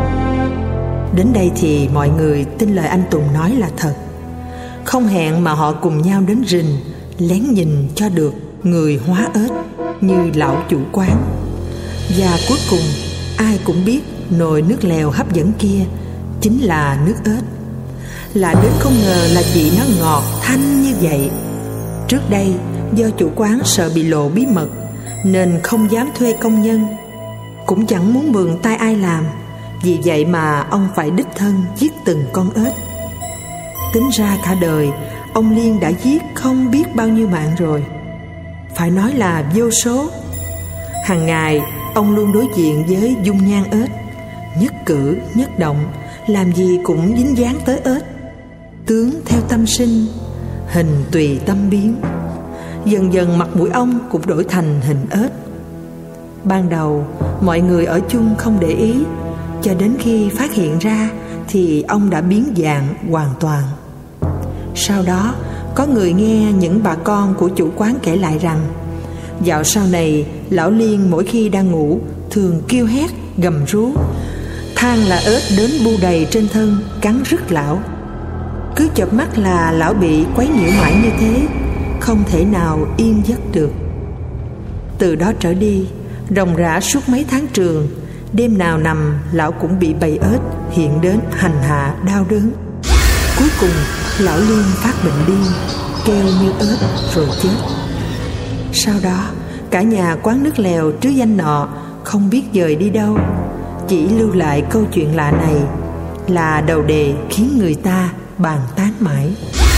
Đến đây thì mọi người tin lời anh Tùng nói là thật. Không hẹn mà họ cùng nhau đến rình, lén nhìn cho được người hóa ếch như lão chủ quán. Và cuối cùng ai cũng biết nồi nước lèo hấp dẫn kia chính là nước ếch. Là đến không ngờ là vì nó ngọt thanh như vậy. Trước đây do chủ quán sợ bị lộ bí mật nên không dám thuê công nhân, cũng chẳng muốn mượn tay ai làm. Vì vậy mà ông phải đích thân giết từng con ếch. Tính ra cả đời ông Liên đã giết không biết bao nhiêu mạng rồi, phải nói là vô số. Hàng ngày ông luôn đối diện với dung nhan ếch, nhất cử nhất động làm gì cũng dính dáng tới ếch. Tướng theo tâm sinh, hình tùy tâm biến. Dần dần mặt mũi ông cũng đổi thành hình ếch. Ban đầu mọi người ở chung không để ý, cho đến khi phát hiện ra thì ông đã biến dạng hoàn toàn. Sau đó có người nghe những bà con của chủ quán kể lại rằng dạo sau này lão Liên mỗi khi đang ngủ thường kêu hét gầm rú, than là ếch đến bu đầy trên thân cắn rứt lão. Cứ chợp mắt là lão bị quấy nhiễu mãi như thế, không thể nào yên giấc được. Từ đó trở đi, Ròng rã suốt mấy tháng trường, đêm nào nằm lão cũng bị bầy ếch hiện đến hành hạ đau đớn. Cuối cùng lão Liên phát bệnh điên, kêu như ếch rồi chết. Sau đó cả nhà quán nước lèo trứ danh nọ không biết dời đi đâu, chỉ lưu lại câu chuyện lạ này là đầu đề khiến người ta bàn tán mãi.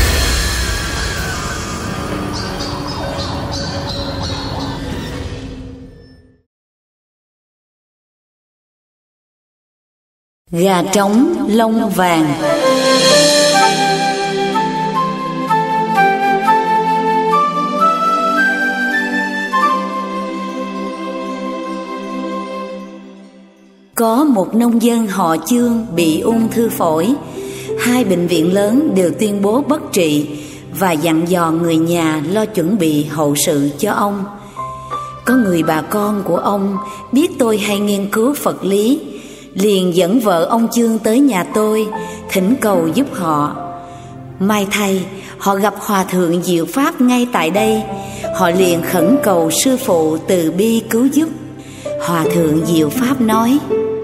Gà trống lông vàng. Có một nông dân họ Chương bị ung thư phổi. Hai bệnh viện lớn đều tuyên bố bất trị và dặn dò người nhà lo chuẩn bị hậu sự cho ông. Có người bà con của ông biết tôi hay nghiên cứu Phật lý, liền dẫn vợ ông Chương tới nhà tôi, thỉnh cầu giúp họ. May thay, họ gặp Hòa thượng Diệu Pháp ngay tại đây. Họ liền khẩn cầu sư phụ từ bi cứu giúp. Hòa thượng Diệu Pháp nói: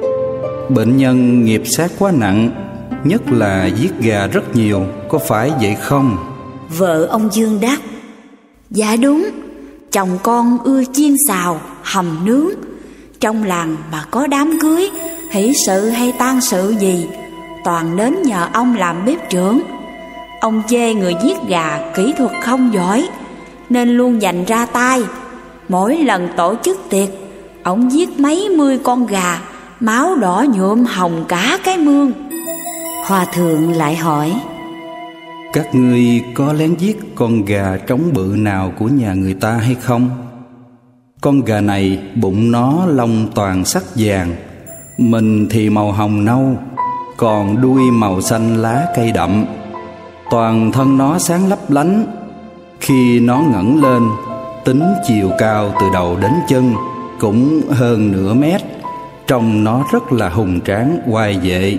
bệnh nhân nghiệp sát quá nặng, nhất là giết gà rất nhiều, có phải vậy không? Vợ ông Dương đáp: dạ đúng, chồng con ưa chiên xào, hầm nướng. Trong làng mà có đám cưới, hỷ sự hay tang sự gì, toàn đến nhờ ông làm bếp trưởng. Ông chê người giết gà kỹ thuật không giỏi, nên luôn dành ra tay. Mỗi lần tổ chức tiệc, ông giết mấy mươi con gà, máu đỏ nhuộm hồng cả cái mương. Hòa thượng lại hỏi: các ngươi có lén giết con gà trống bự nào của nhà người ta hay không? Con gà này bụng nó lông toàn sắc vàng, mình thì màu hồng nâu, còn đuôi màu xanh lá cây đậm. Toàn thân nó sáng lấp lánh. Khi nó ngẩng lên, tính chiều cao từ đầu đến chân cũng hơn nửa mét. Trông nó rất là hùng tráng oai vệ.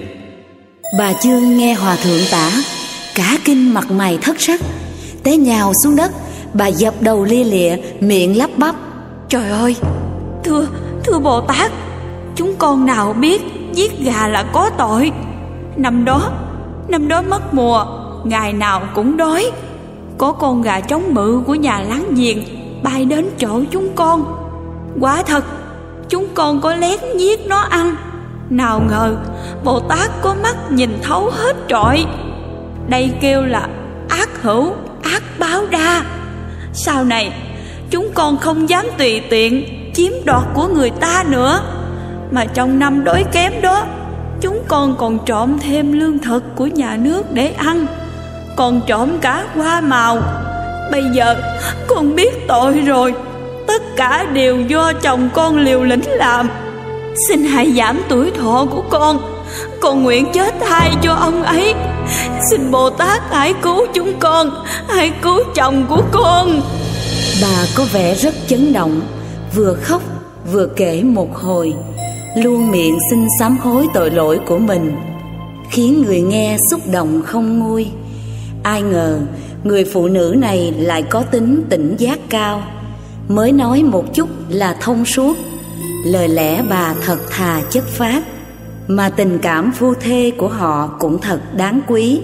Bà Chương nghe hòa thượng tả, cả kinh mặt mày thất sắc, té nhào xuống đất. Bà dập đầu lia lịa, miệng lắp bắp: trời ơi, thưa thưa Bồ Tát, chúng con nào biết giết gà là có tội. Năm đó năm đó mất mùa, ngày nào cũng đói. Có con gà trống bự của nhà láng giềng bay đến chỗ chúng con. Quả thật chúng con có lén giết nó ăn. Nào ngờ Bồ Tát có mắt nhìn thấu hết trọi. Đây kêu là ác hữu ác báo đa. Sau này chúng con không dám tùy tiện chiếm đoạt của người ta nữa. Mà trong năm đói kém đó, chúng con còn trộm thêm lương thực của nhà nước để ăn, còn trộm cả hoa màu. Bây giờ con biết tội rồi, tất cả đều do chồng con liều lĩnh làm. Xin hãy giảm tuổi thọ của con, con nguyện chết thay cho ông ấy. Xin Bồ Tát hãy cứu chúng con, hãy cứu chồng của con. Bà có vẻ rất chấn động, vừa khóc vừa kể một hồi, luôn miệng xin sám hối tội lỗi của mình, khiến người nghe xúc động không nguôi. Ai ngờ người phụ nữ này lại có tính tỉnh giác cao, mới nói một chút là thông suốt. Lời lẽ bà thật thà chất phác, mà tình cảm phu thê của họ cũng thật đáng quý.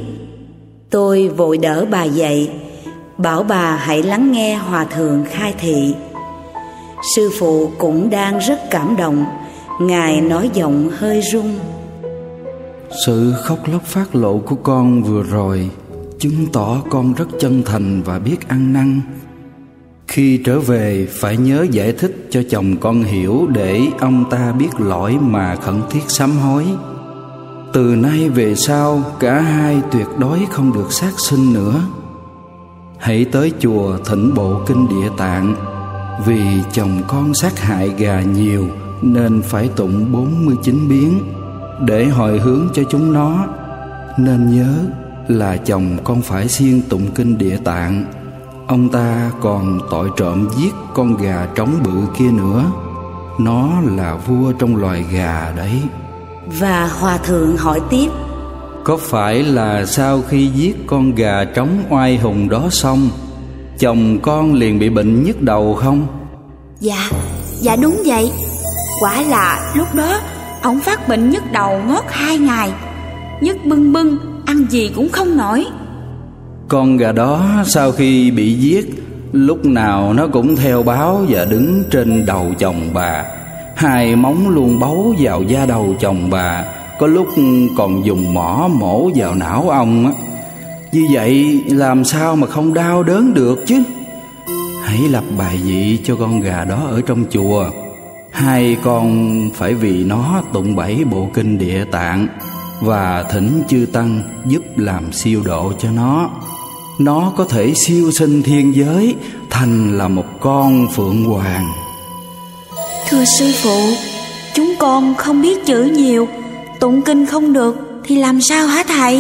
Tôi vội đỡ bà dậy, bảo bà hãy lắng nghe hòa thượng khai thị. Sư phụ cũng đang rất cảm động, ngài nói giọng hơi run: sự khóc lóc phát lộ của con vừa rồi chứng tỏ con rất chân thành và biết ăn năn. Khi trở về phải nhớ giải thích cho chồng con hiểu, để ông ta biết lỗi mà khẩn thiết sám hối. Từ nay về sau cả hai tuyệt đối không được sát sinh nữa. Hãy tới chùa thỉnh bộ kinh Địa Tạng. Vì chồng con sát hại gà nhiều nên phải tụng bốn mươi chín biến để hồi hướng cho chúng nó. Nên nhớ là chồng con phải siêng tụng kinh Địa Tạng. Ông ta còn tội trộm giết con gà trống bự kia nữa. Nó là vua trong loài gà đấy. Và hòa thượng hỏi tiếp: có phải là sau khi giết con gà trống oai hùng đó xong, chồng con liền bị bệnh nhức đầu không? Dạ, Dạ đúng vậy. Quả là lúc đó ông phát bệnh nhức đầu ngót hai ngày, nhức bưng bưng, ăn gì cũng không nổi. Con gà đó sau khi bị giết, lúc nào nó cũng theo báo và đứng trên đầu chồng bà. Hai móng luôn bấu vào da đầu chồng bà, có lúc còn dùng mỏ mổ vào não ông á. Như vậy làm sao mà không đau đớn được chứ. Hãy lập bài vị cho con gà đó ở trong chùa. Hai con phải vì nó tụng bảy bộ kinh Địa Tạng và thỉnh chư tăng giúp làm siêu độ cho nó. Nó có thể siêu sinh thiên giới, thành là một con phượng hoàng. Thưa sư phụ, chúng con không biết chữ nhiều, tụng kinh không được thì làm sao hả thầy?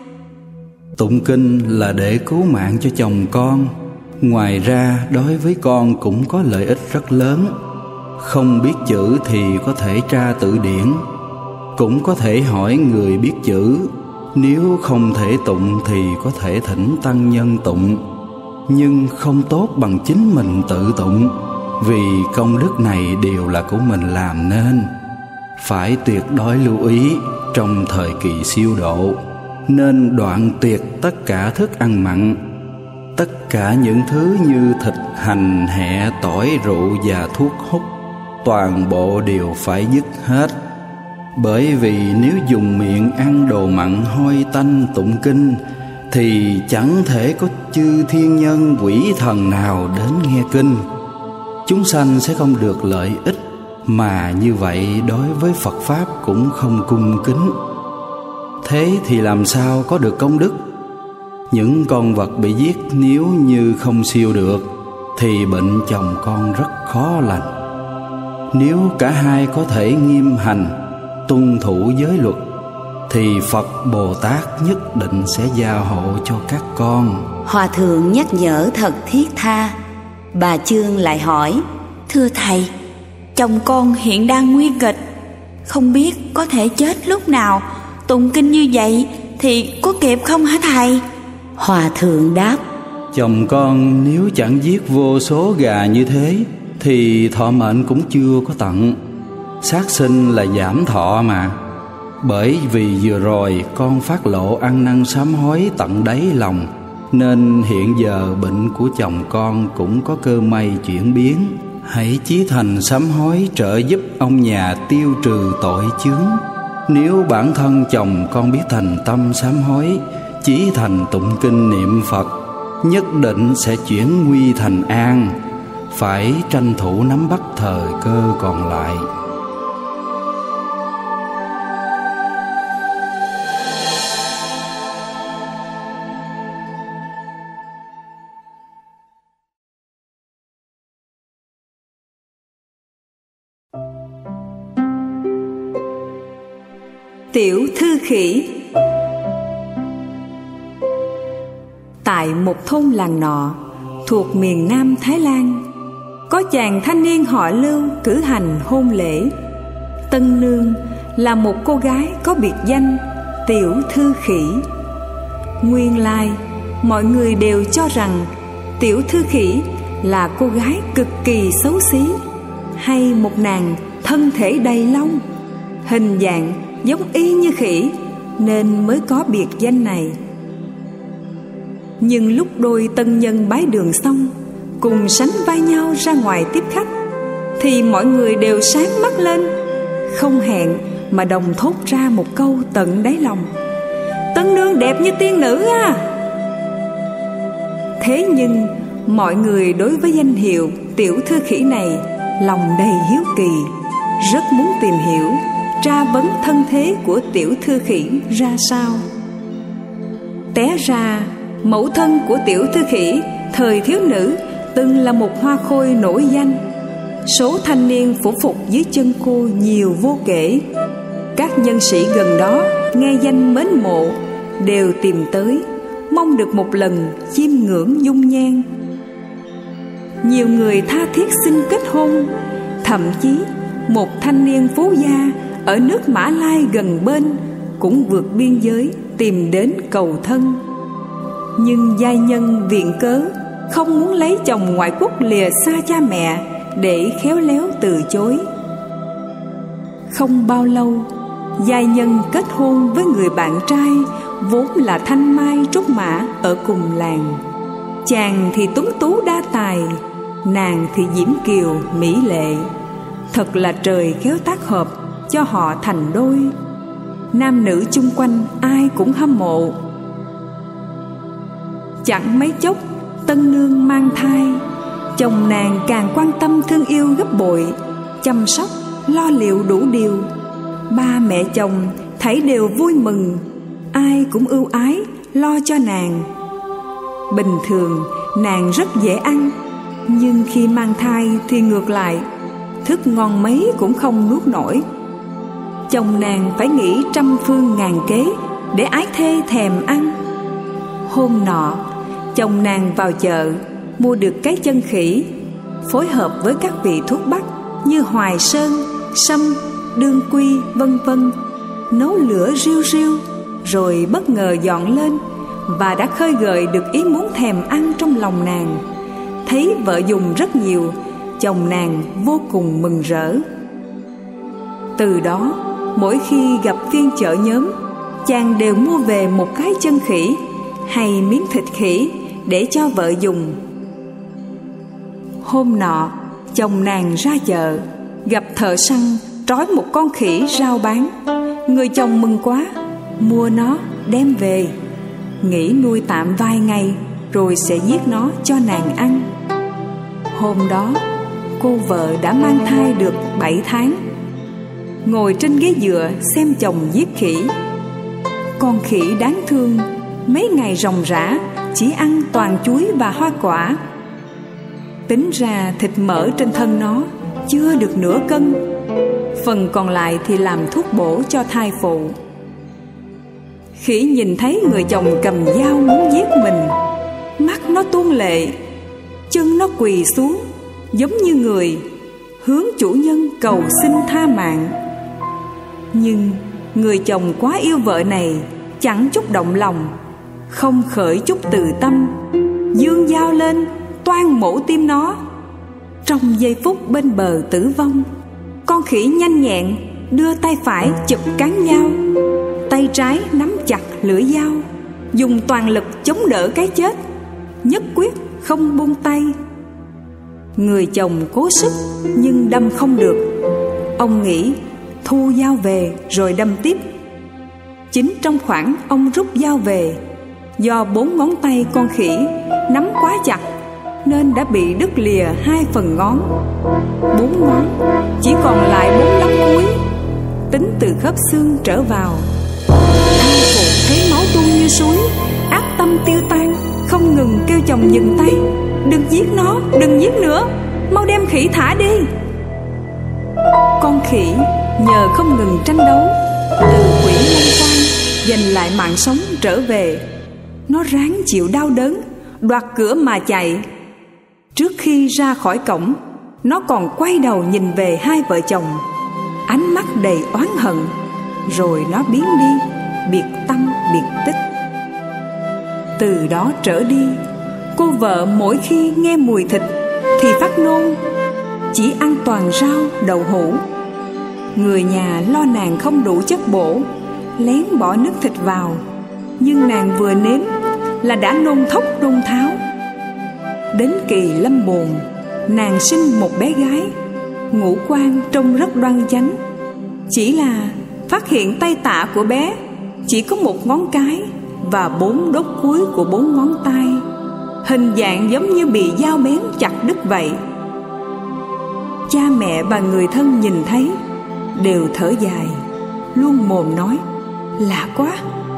Tụng kinh là để cứu mạng cho chồng con. Ngoài ra đối với con cũng có lợi ích rất lớn. Không biết chữ thì có thể tra từ điển, cũng có thể hỏi người biết chữ. Nếu không thể tụng thì có thể thỉnh tăng nhân tụng, nhưng không tốt bằng chính mình tự tụng, vì công đức này đều là của mình làm nên. Phải tuyệt đối lưu ý trong thời kỳ siêu độ, nên đoạn tuyệt tất cả thức ăn mặn. Tất cả những thứ như thịt, hành, hẹ, tỏi, rượu và thuốc hút, toàn bộ đều phải dứt hết. Bởi vì nếu dùng miệng ăn đồ mặn hôi tanh tụng kinh thì chẳng thể có chư thiên nhân quỷ thần nào đến nghe kinh. Chúng sanh sẽ không được lợi ích, mà như vậy đối với Phật Pháp cũng không cung kính. Thế thì làm sao có được công đức? Những con vật bị giết nếu như không siêu được thì bệnh chồng con rất khó lành. Nếu cả hai có thể nghiêm hành, tuân thủ giới luật thì Phật Bồ Tát nhất định sẽ gia hộ cho các con. Hòa thượng nhắc nhở thật thiết tha. Bà Chương lại hỏi: Thưa thầy, chồng con hiện đang nguy kịch, không biết có thể chết lúc nào. Tụng kinh như vậy thì có kịp không hả thầy? Hòa thượng đáp: Chồng con nếu chẳng giết vô số gà như thế thì thọ mệnh cũng chưa có tận. Sát sinh là giảm thọ mà. Bởi vì vừa rồi con phát lộ ăn năn sám hối tận đáy lòng, nên hiện giờ bệnh của chồng con cũng có cơ may chuyển biến. Hãy chí thành sám hối trợ giúp ông nhà tiêu trừ tội chướng. Nếu bản thân chồng con biết thành tâm sám hối, chí thành tụng kinh niệm Phật, nhất định sẽ chuyển nguy thành an. Phải tranh thủ nắm bắt thời cơ còn lại. Tiểu Thư Khỉ. Tại một thôn làng nọ thuộc miền Nam Thái Lan, có chàng thanh niên họ Lưu cử hành hôn lễ. Tân nương là một cô gái có biệt danh Tiểu Thư Khỉ. Nguyên lai mọi người đều cho rằng Tiểu Thư Khỉ là cô gái cực kỳ xấu xí, hay một nàng thân thể đầy lông, hình dạng giống y như khỉ, nên mới có biệt danh này. Nhưng lúc đôi tân nhân bái đường xong, cùng sánh vai nhau ra ngoài tiếp khách, thì mọi người đều sáng mắt lên, không hẹn mà đồng thốt ra một câu tận đáy lòng: Tân nương đẹp như tiên nữ à. Thế nhưng mọi người đối với danh hiệu Tiểu Thư Khỉ này lòng đầy hiếu kỳ, rất muốn tìm hiểu, tra vấn thân thế của Tiểu Thư Khỉ ra sao. Té ra mẫu thân của Tiểu Thư Khỉ thời thiếu nữ từng là một hoa khôi nổi danh. Số thanh niên phủ phục dưới chân cô nhiều vô kể. Các nhân sĩ gần đó nghe danh mến mộ, đều tìm tới, mong được một lần chiêm ngưỡng dung nhan. Nhiều người tha thiết xin kết hôn. Thậm chí một thanh niên phú gia ở nước Mã Lai gần bên cũng vượt biên giới tìm đến cầu thân. Nhưng giai nhân viện cớ không muốn lấy chồng ngoại quốc lìa xa cha mẹ, để khéo léo từ chối. Không bao lâu, giai nhân kết hôn với người bạn trai vốn là thanh mai trúc mã ở cùng làng. Chàng thì tuấn tú đa tài, nàng thì diễm kiều mỹ lệ. Thật là trời khéo tác hợp cho họ thành đôi. Nam nữ chung quanh ai cũng hâm mộ. Chẳng mấy chốc, tân nương mang thai. Chồng nàng càng quan tâm thương yêu gấp bội, chăm sóc, lo liệu đủ điều. Ba mẹ chồng thấy đều vui mừng, ai cũng ưu ái lo cho nàng. Bình thường nàng rất dễ ăn, nhưng khi mang thai thì ngược lại, thức ngon mấy cũng không nuốt nổi. Chồng nàng phải nghĩ trăm phương ngàn kế để ái thê thèm ăn. Hôm nọ, chồng nàng vào chợ mua được cái chân khỉ, phối hợp với các vị thuốc bắc như hoài sơn, sâm, đương quy, vân vân, nấu lửa riu riu, rồi bất ngờ dọn lên và đã khơi gợi được ý muốn thèm ăn trong lòng nàng. Thấy vợ dùng rất nhiều, chồng nàng vô cùng mừng rỡ. Từ đó, mỗi khi gặp phiên chợ nhóm, chàng đều mua về một cái chân khỉ hay miếng thịt khỉ để cho vợ dùng. Hôm nọ, chồng nàng ra chợ, gặp thợ săn trói một con khỉ rao bán. Người chồng mừng quá, mua nó đem về, nghĩ nuôi tạm vài ngày rồi sẽ giết nó cho nàng ăn. Hôm đó, cô vợ đã mang thai được bảy tháng. Ngồi trên ghế dựa xem chồng giết khỉ. Con khỉ đáng thương, mấy ngày ròng rã chỉ ăn toàn chuối và hoa quả. Tính ra thịt mỡ trên thân nó chưa được nửa cân, phần còn lại thì làm thuốc bổ cho thai phụ. Khỉ nhìn thấy người chồng cầm dao muốn giết mình, mắt nó tuôn lệ, chân nó quỳ xuống giống như người, hướng chủ nhân cầu xin tha mạng. Nhưng người chồng quá yêu vợ này chẳng chút động lòng, không khởi chút từ tâm, giương dao lên toan mổ tim nó. Trong giây phút bên bờ tử vong, con khỉ nhanh nhẹn đưa tay phải chụp cán dao, tay trái nắm chặt lưỡi dao, dùng toàn lực chống đỡ cái chết, nhất quyết không buông tay. Người chồng cố sức nhưng đâm không được. Ông nghĩ thu dao về rồi đâm tiếp. Chính trong khoảng ông rút dao về, do bốn ngón tay con khỉ nắm quá chặt nên đã bị đứt lìa hai phần ngón. Bốn ngón chỉ còn lại bốn lóng cuối, tính từ khớp xương trở vào. Thai phụ thấy máu tuôn như suối, ác tâm tiêu tan, không ngừng kêu chồng dừng tay. Đừng giết nó, đừng giết nữa, mau đem khỉ thả đi. Con khỉ nhờ không ngừng tranh đấu, từ quỷ môn quan giành lại mạng sống trở về. Nó ráng chịu đau đớn, đoạt cửa mà chạy. Trước khi ra khỏi cổng, nó còn quay đầu nhìn về hai vợ chồng, ánh mắt đầy oán hận. Rồi nó biến đi, biệt tâm biệt tích. Từ đó trở đi, cô vợ mỗi khi nghe mùi thịt thì phát nôn, chỉ ăn toàn rau đậu hũ. Người nhà lo nàng không đủ chất bổ, lén bỏ nước thịt vào, nhưng nàng vừa nếm là đã nôn thốc nôn tháo. Đến kỳ lâm bồn, nàng sinh một bé gái, ngũ quan trông rất đoan chánh. Chỉ là phát hiện tay tạ của bé chỉ có một ngón cái và bốn đốt cuối của bốn ngón tay, hình dạng giống như bị dao bén chặt đứt vậy. Cha mẹ và người thân nhìn thấy đều thở dài, luôn mồm nói lạ quá.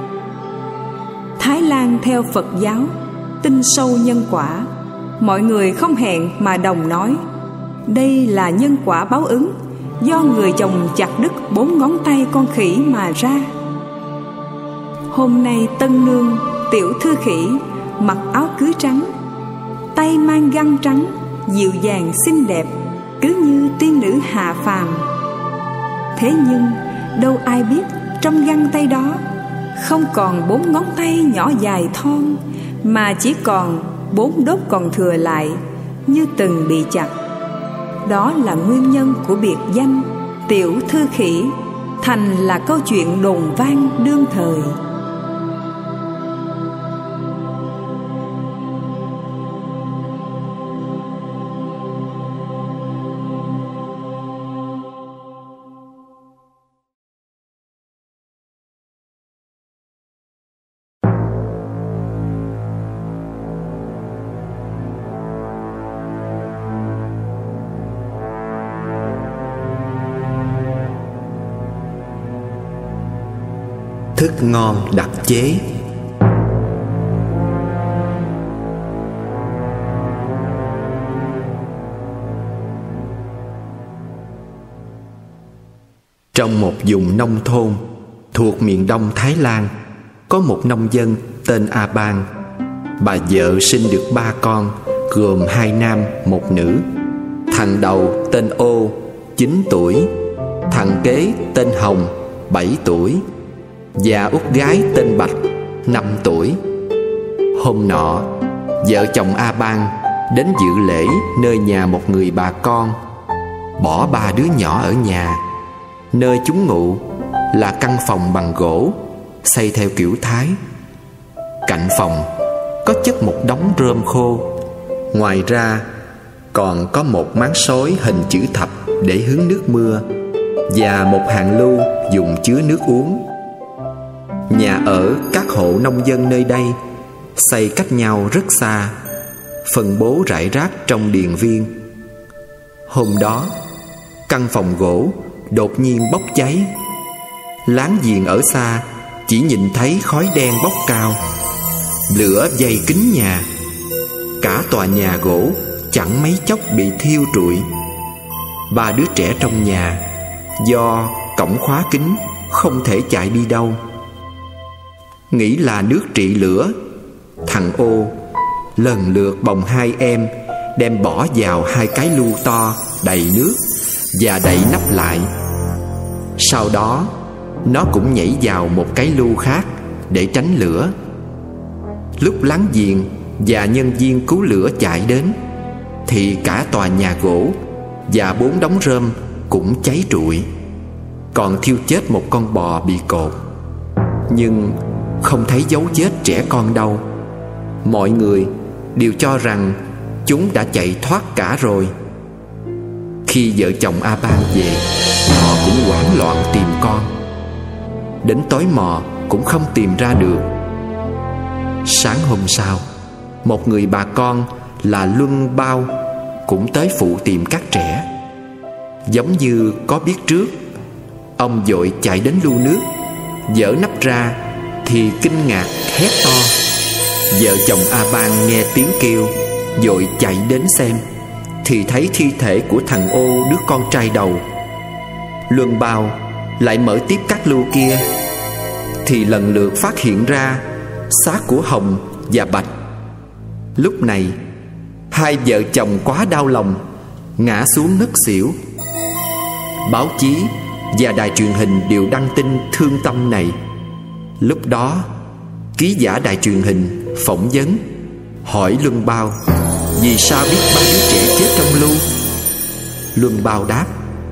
Thái Lan theo Phật giáo tin sâu nhân quả, mọi người không hẹn mà đồng nói đây là nhân quả báo ứng do người chồng chặt đứt bốn ngón tay con khỉ mà ra. Hôm nay tân nương tiểu thư khỉ mặc áo cưới trắng, tay mang găng trắng, dịu dàng xinh đẹp, cứ như tiên nữ hạ phàm. Thế nhưng đâu ai biết trong găng tay đó không còn bốn ngón tay nhỏ dài thon, mà chỉ còn bốn đốt còn thừa lại như từng bị chặt. Đó là nguyên nhân của biệt danh Tiểu Thư Khỉ, thành là câu chuyện đồn vang đương thời. Thức ngon đặc chế. Trong một vùng nông thôn thuộc miền đông Thái Lan, có một nông dân tên A Ban. Bà vợ sinh được ba con, gồm hai nam một nữ. Thằng đầu tên Ô, chín tuổi. Thằng kế tên Hồng, bảy tuổi. Và út gái tên Bạch, năm tuổi. Hôm nọ, vợ chồng A Ban đến dự lễ nơi nhà một người bà con, bỏ ba đứa nhỏ ở nhà. Nơi chúng ngụ là căn phòng bằng gỗ, xây theo kiểu Thái. Cạnh phòng có chất một đống rơm khô. Ngoài ra còn có một máng xối hình chữ thập để hứng nước mưa, và một hàng lu dùng chứa nước uống. Nhà ở các hộ nông dân nơi đây xây cách nhau rất xa, phân bố rải rác trong điền viên. Hôm đó, căn phòng gỗ đột nhiên bốc cháy. Láng giềng ở xa chỉ nhìn thấy khói đen bốc cao. Lửa dày kín nhà. Cả tòa nhà gỗ chẳng mấy chốc bị thiêu trụi. Ba đứa trẻ trong nhà do cổng khóa kín không thể chạy đi đâu. Nghĩ là nước trị lửa, thằng Ô lần lượt bồng hai em, đem bỏ vào hai cái lu to đầy nước và đậy nắp lại. Sau đó nó cũng nhảy vào một cái lu khác để tránh lửa. Lúc láng giềng và nhân viên cứu lửa chạy đến thì cả tòa nhà gỗ và bốn đống rơm cũng cháy trụi. Còn thiêu chết một con bò bị cột, nhưng không thấy dấu vết trẻ con đâu. Mọi người đều cho rằng chúng đã chạy thoát cả rồi. Khi vợ chồng A Ban về, họ cũng hoảng loạn tìm con. Đến tối mò cũng không tìm ra được. Sáng hôm sau, một người bà con là Luân Bao cũng tới phụ tìm các trẻ. Giống như có biết trước, ông vội chạy đến lu nước, dỡ nắp ra thì kinh ngạc hét to. Vợ chồng A Ban nghe tiếng kêu, vội chạy đến xem thì thấy thi thể của thằng Ô, đứa con trai đầu. Luân Bao lại mở tiếp các lu kia thì lần lượt phát hiện ra xác của Hồng và Bạch. Lúc này hai vợ chồng quá đau lòng, ngã xuống ngất xỉu. Báo chí và đài truyền hình đều đăng tin thương tâm này. Lúc đó, ký giả đài truyền hình phỏng vấn, hỏi Luân Bao vì sao biết ba đứa trẻ chết trong lu. Luân Bao đáp: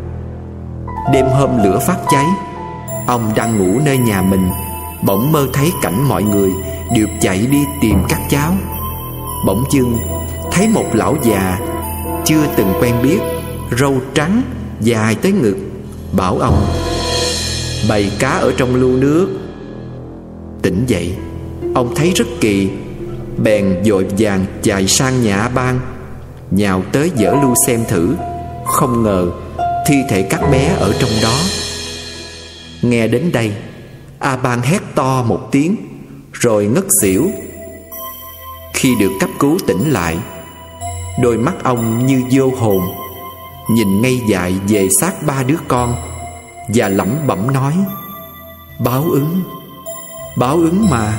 đêm hôm lửa phát cháy, ông đang ngủ nơi nhà mình, bỗng mơ thấy cảnh mọi người đều chạy đi tìm các cháu. Bỗng dưng thấy một lão già chưa từng quen biết, râu trắng dài tới ngực, bảo ông bày cá ở trong lu nước. Tỉnh dậy, ông thấy rất kỳ, bèn vội vàng chạy sang nhà A Ban, nhào tới dỡ lu xem thử. Không ngờ thi thể các bé ở trong đó. Nghe đến đây, A Ban hét to một tiếng rồi ngất xỉu. Khi được cấp cứu tỉnh lại, đôi mắt ông như vô hồn, nhìn ngây dại về xác ba đứa con và lẩm bẩm nói: báo ứng, báo ứng mà.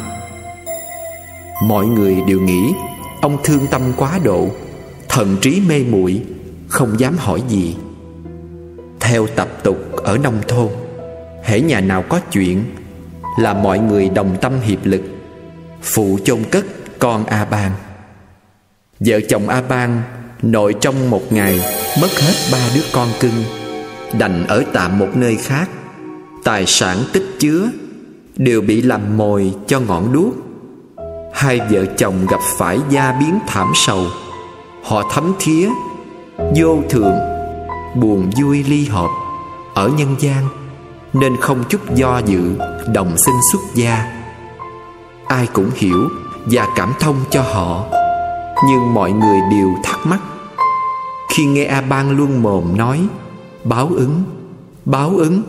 Mọi người đều nghĩ ông thương tâm quá độ, thần trí mê muội, không dám hỏi gì. Theo tập tục ở nông thôn, hễ nhà nào có chuyện là mọi người đồng tâm hiệp lực phụ chôn cất con A Ban. Vợ chồng A Ban nội trong một ngày mất hết ba đứa con cưng, đành ở tạm một nơi khác. Tài sản tích chứa đều bị làm mồi cho ngọn đuốc. Hai vợ chồng gặp phải gia biến thảm sầu. Họ thấm thía vô thường, buồn vui ly hợp ở nhân gian, nên không chút do dự đồng xin xuất gia. Ai cũng hiểu và cảm thông cho họ, nhưng mọi người đều thắc mắc khi nghe A Ban luôn mồm nói báo ứng, báo ứng.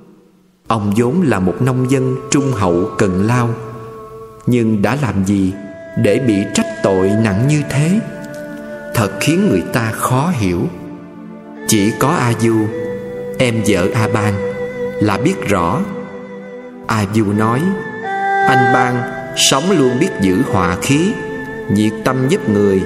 Ông vốn là một nông dân trung hậu cần lao, nhưng đã làm gì để bị trách tội nặng như thế? Thật khiến người ta khó hiểu. Chỉ có A Du, em vợ A Ban, là biết rõ. A Du nói: anh Ban sống luôn biết giữ hòa khí, nhiệt tâm giúp người.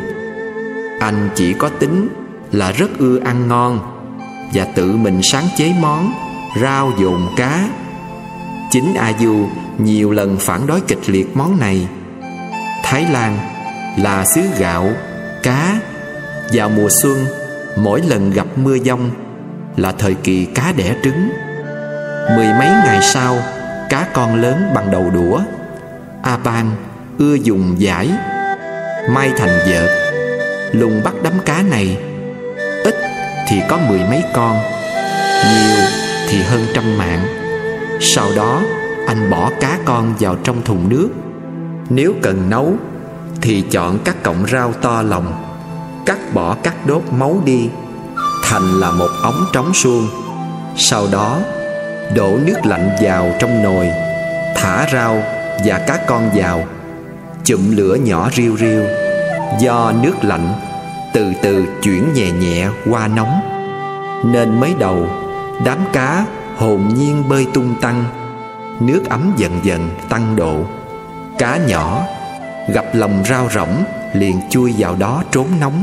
Anh chỉ có tính là rất ưa ăn ngon, và tự mình sáng chế món rau dồn cá. Chính A Du nhiều lần phản đối kịch liệt món này. Thái Lan là xứ gạo, cá. Vào mùa xuân, mỗi lần gặp mưa giông là thời kỳ cá đẻ trứng. Mười mấy ngày sau, cá con lớn bằng đầu đũa. A Ban ưa dùng dải may thành vợt, lùng bắt đám cá này. Ít thì có mười mấy con, nhiều thì hơn trăm mạng. Sau đó anh bỏ cá con vào trong thùng nước. Nếu cần nấu thì chọn các cọng rau to lòng, cắt bỏ các đốt máu đi, thành là một ống trống suông. Sau đó đổ nước lạnh vào trong nồi, thả rau và cá con vào, chụm lửa nhỏ riu riu. Do nước lạnh từ từ chuyển nhẹ nhẹ qua nóng, nên mới đầu đám cá hồn nhiên bơi tung tăng. Nước ấm dần dần tăng độ. Cá nhỏ gặp lòng rau rỗng liền chui vào đó trốn nóng.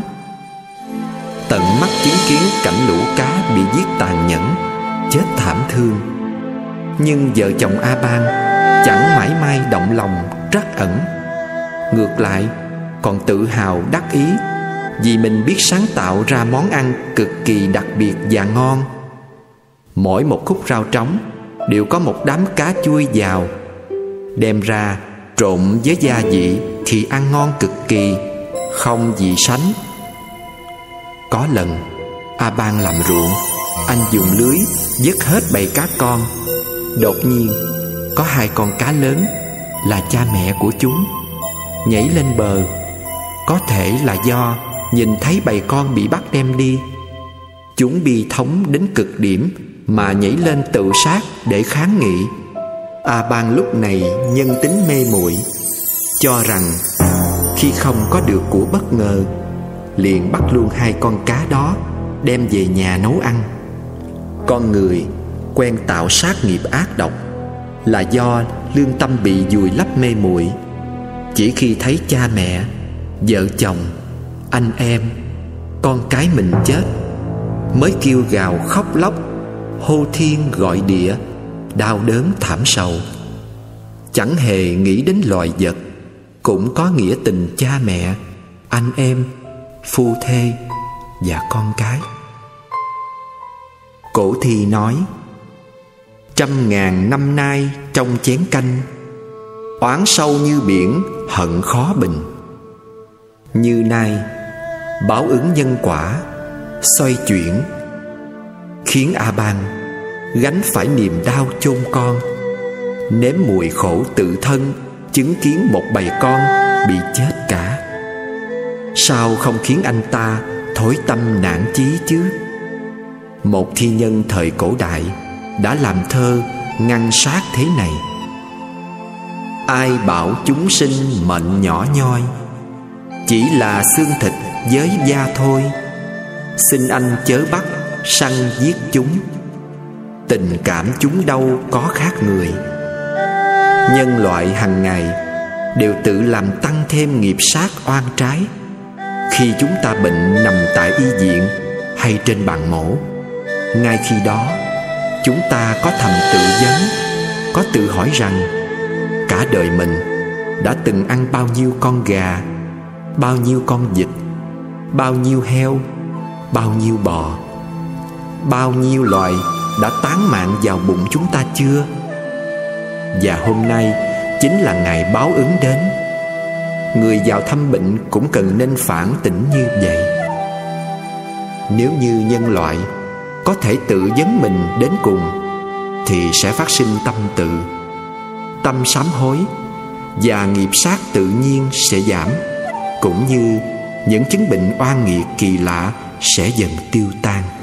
Tận mắt chứng kiến cảnh lũ cá bị giết tàn nhẫn, chết thảm thương. Nhưng vợ chồng A Ban chẳng mảy may động lòng trắc ẩn. Ngược lại còn tự hào đắc ý vì mình biết sáng tạo ra món ăn cực kỳ đặc biệt và ngon. Mỗi một khúc rau trống đều có một đám cá chui vào, đem ra trộn với gia vị thì ăn ngon cực kỳ, không gì sánh. Có lần A Ban làm ruộng, anh dùng lưới vớt hết bầy cá con. Đột nhiên có hai con cá lớn là cha mẹ của chúng nhảy lên bờ. Có thể là do nhìn thấy bầy con bị bắt đem đi, chúng bi thống đến cực điểm mà nhảy lên tự sát để kháng nghị. A Ban lúc này nhân tính mê muội, cho rằng khi không có được của bất ngờ, liền bắt luôn hai con cá đó đem về nhà nấu ăn. Con người quen tạo sát nghiệp ác độc là do lương tâm bị vùi lấp mê muội. Chỉ khi thấy cha mẹ, vợ chồng, anh em, con cái mình chết, mới kêu gào khóc lóc, hô thiên gọi địa, đau đớn thảm sầu. Chẳng hề nghĩ đến loài vật cũng có nghĩa tình cha mẹ, anh em, phu thê và con cái. Cổ thi nói: trăm ngàn năm nay trong chén canh, oán sâu như biển hận khó bình. Như nay báo ứng nhân quả xoay chuyển, khiến A Ban gánh phải niềm đau chôn con, nếm mùi khổ tự thân chứng kiến một bầy con bị chết cả. Sao không khiến anh ta thối tâm nản chí chứ? Một thi nhân thời cổ đại đã làm thơ ngăn sát thế này: ai bảo chúng sinh mệnh nhỏ nhoi, chỉ là xương thịt với da thôi. Xin anh chớ bắt săn giết chúng, tình cảm chúng đâu có khác người. Nhân loại hằng ngày đều tự làm tăng thêm nghiệp sát oan trái. Khi chúng ta bệnh nằm tại y viện hay trên bàn mổ, ngay khi đó chúng ta có thầm tự vấn, có tự hỏi rằng cả đời mình đã từng ăn bao nhiêu con gà, bao nhiêu con vịt, bao nhiêu heo, bao nhiêu bò, bao nhiêu loài đã tán mạng vào bụng chúng ta chưa? Và hôm nay chính là ngày báo ứng đến. Người vào thăm bệnh cũng cần nên phản tỉnh như vậy. Nếu như nhân loại có thể tự vấn mình đến cùng, thì sẽ phát sinh tâm tự, tâm sám hối, và nghiệp sát tự nhiên sẽ giảm, cũng như những chứng bệnh oan nghiệt kỳ lạ sẽ dần tiêu tan.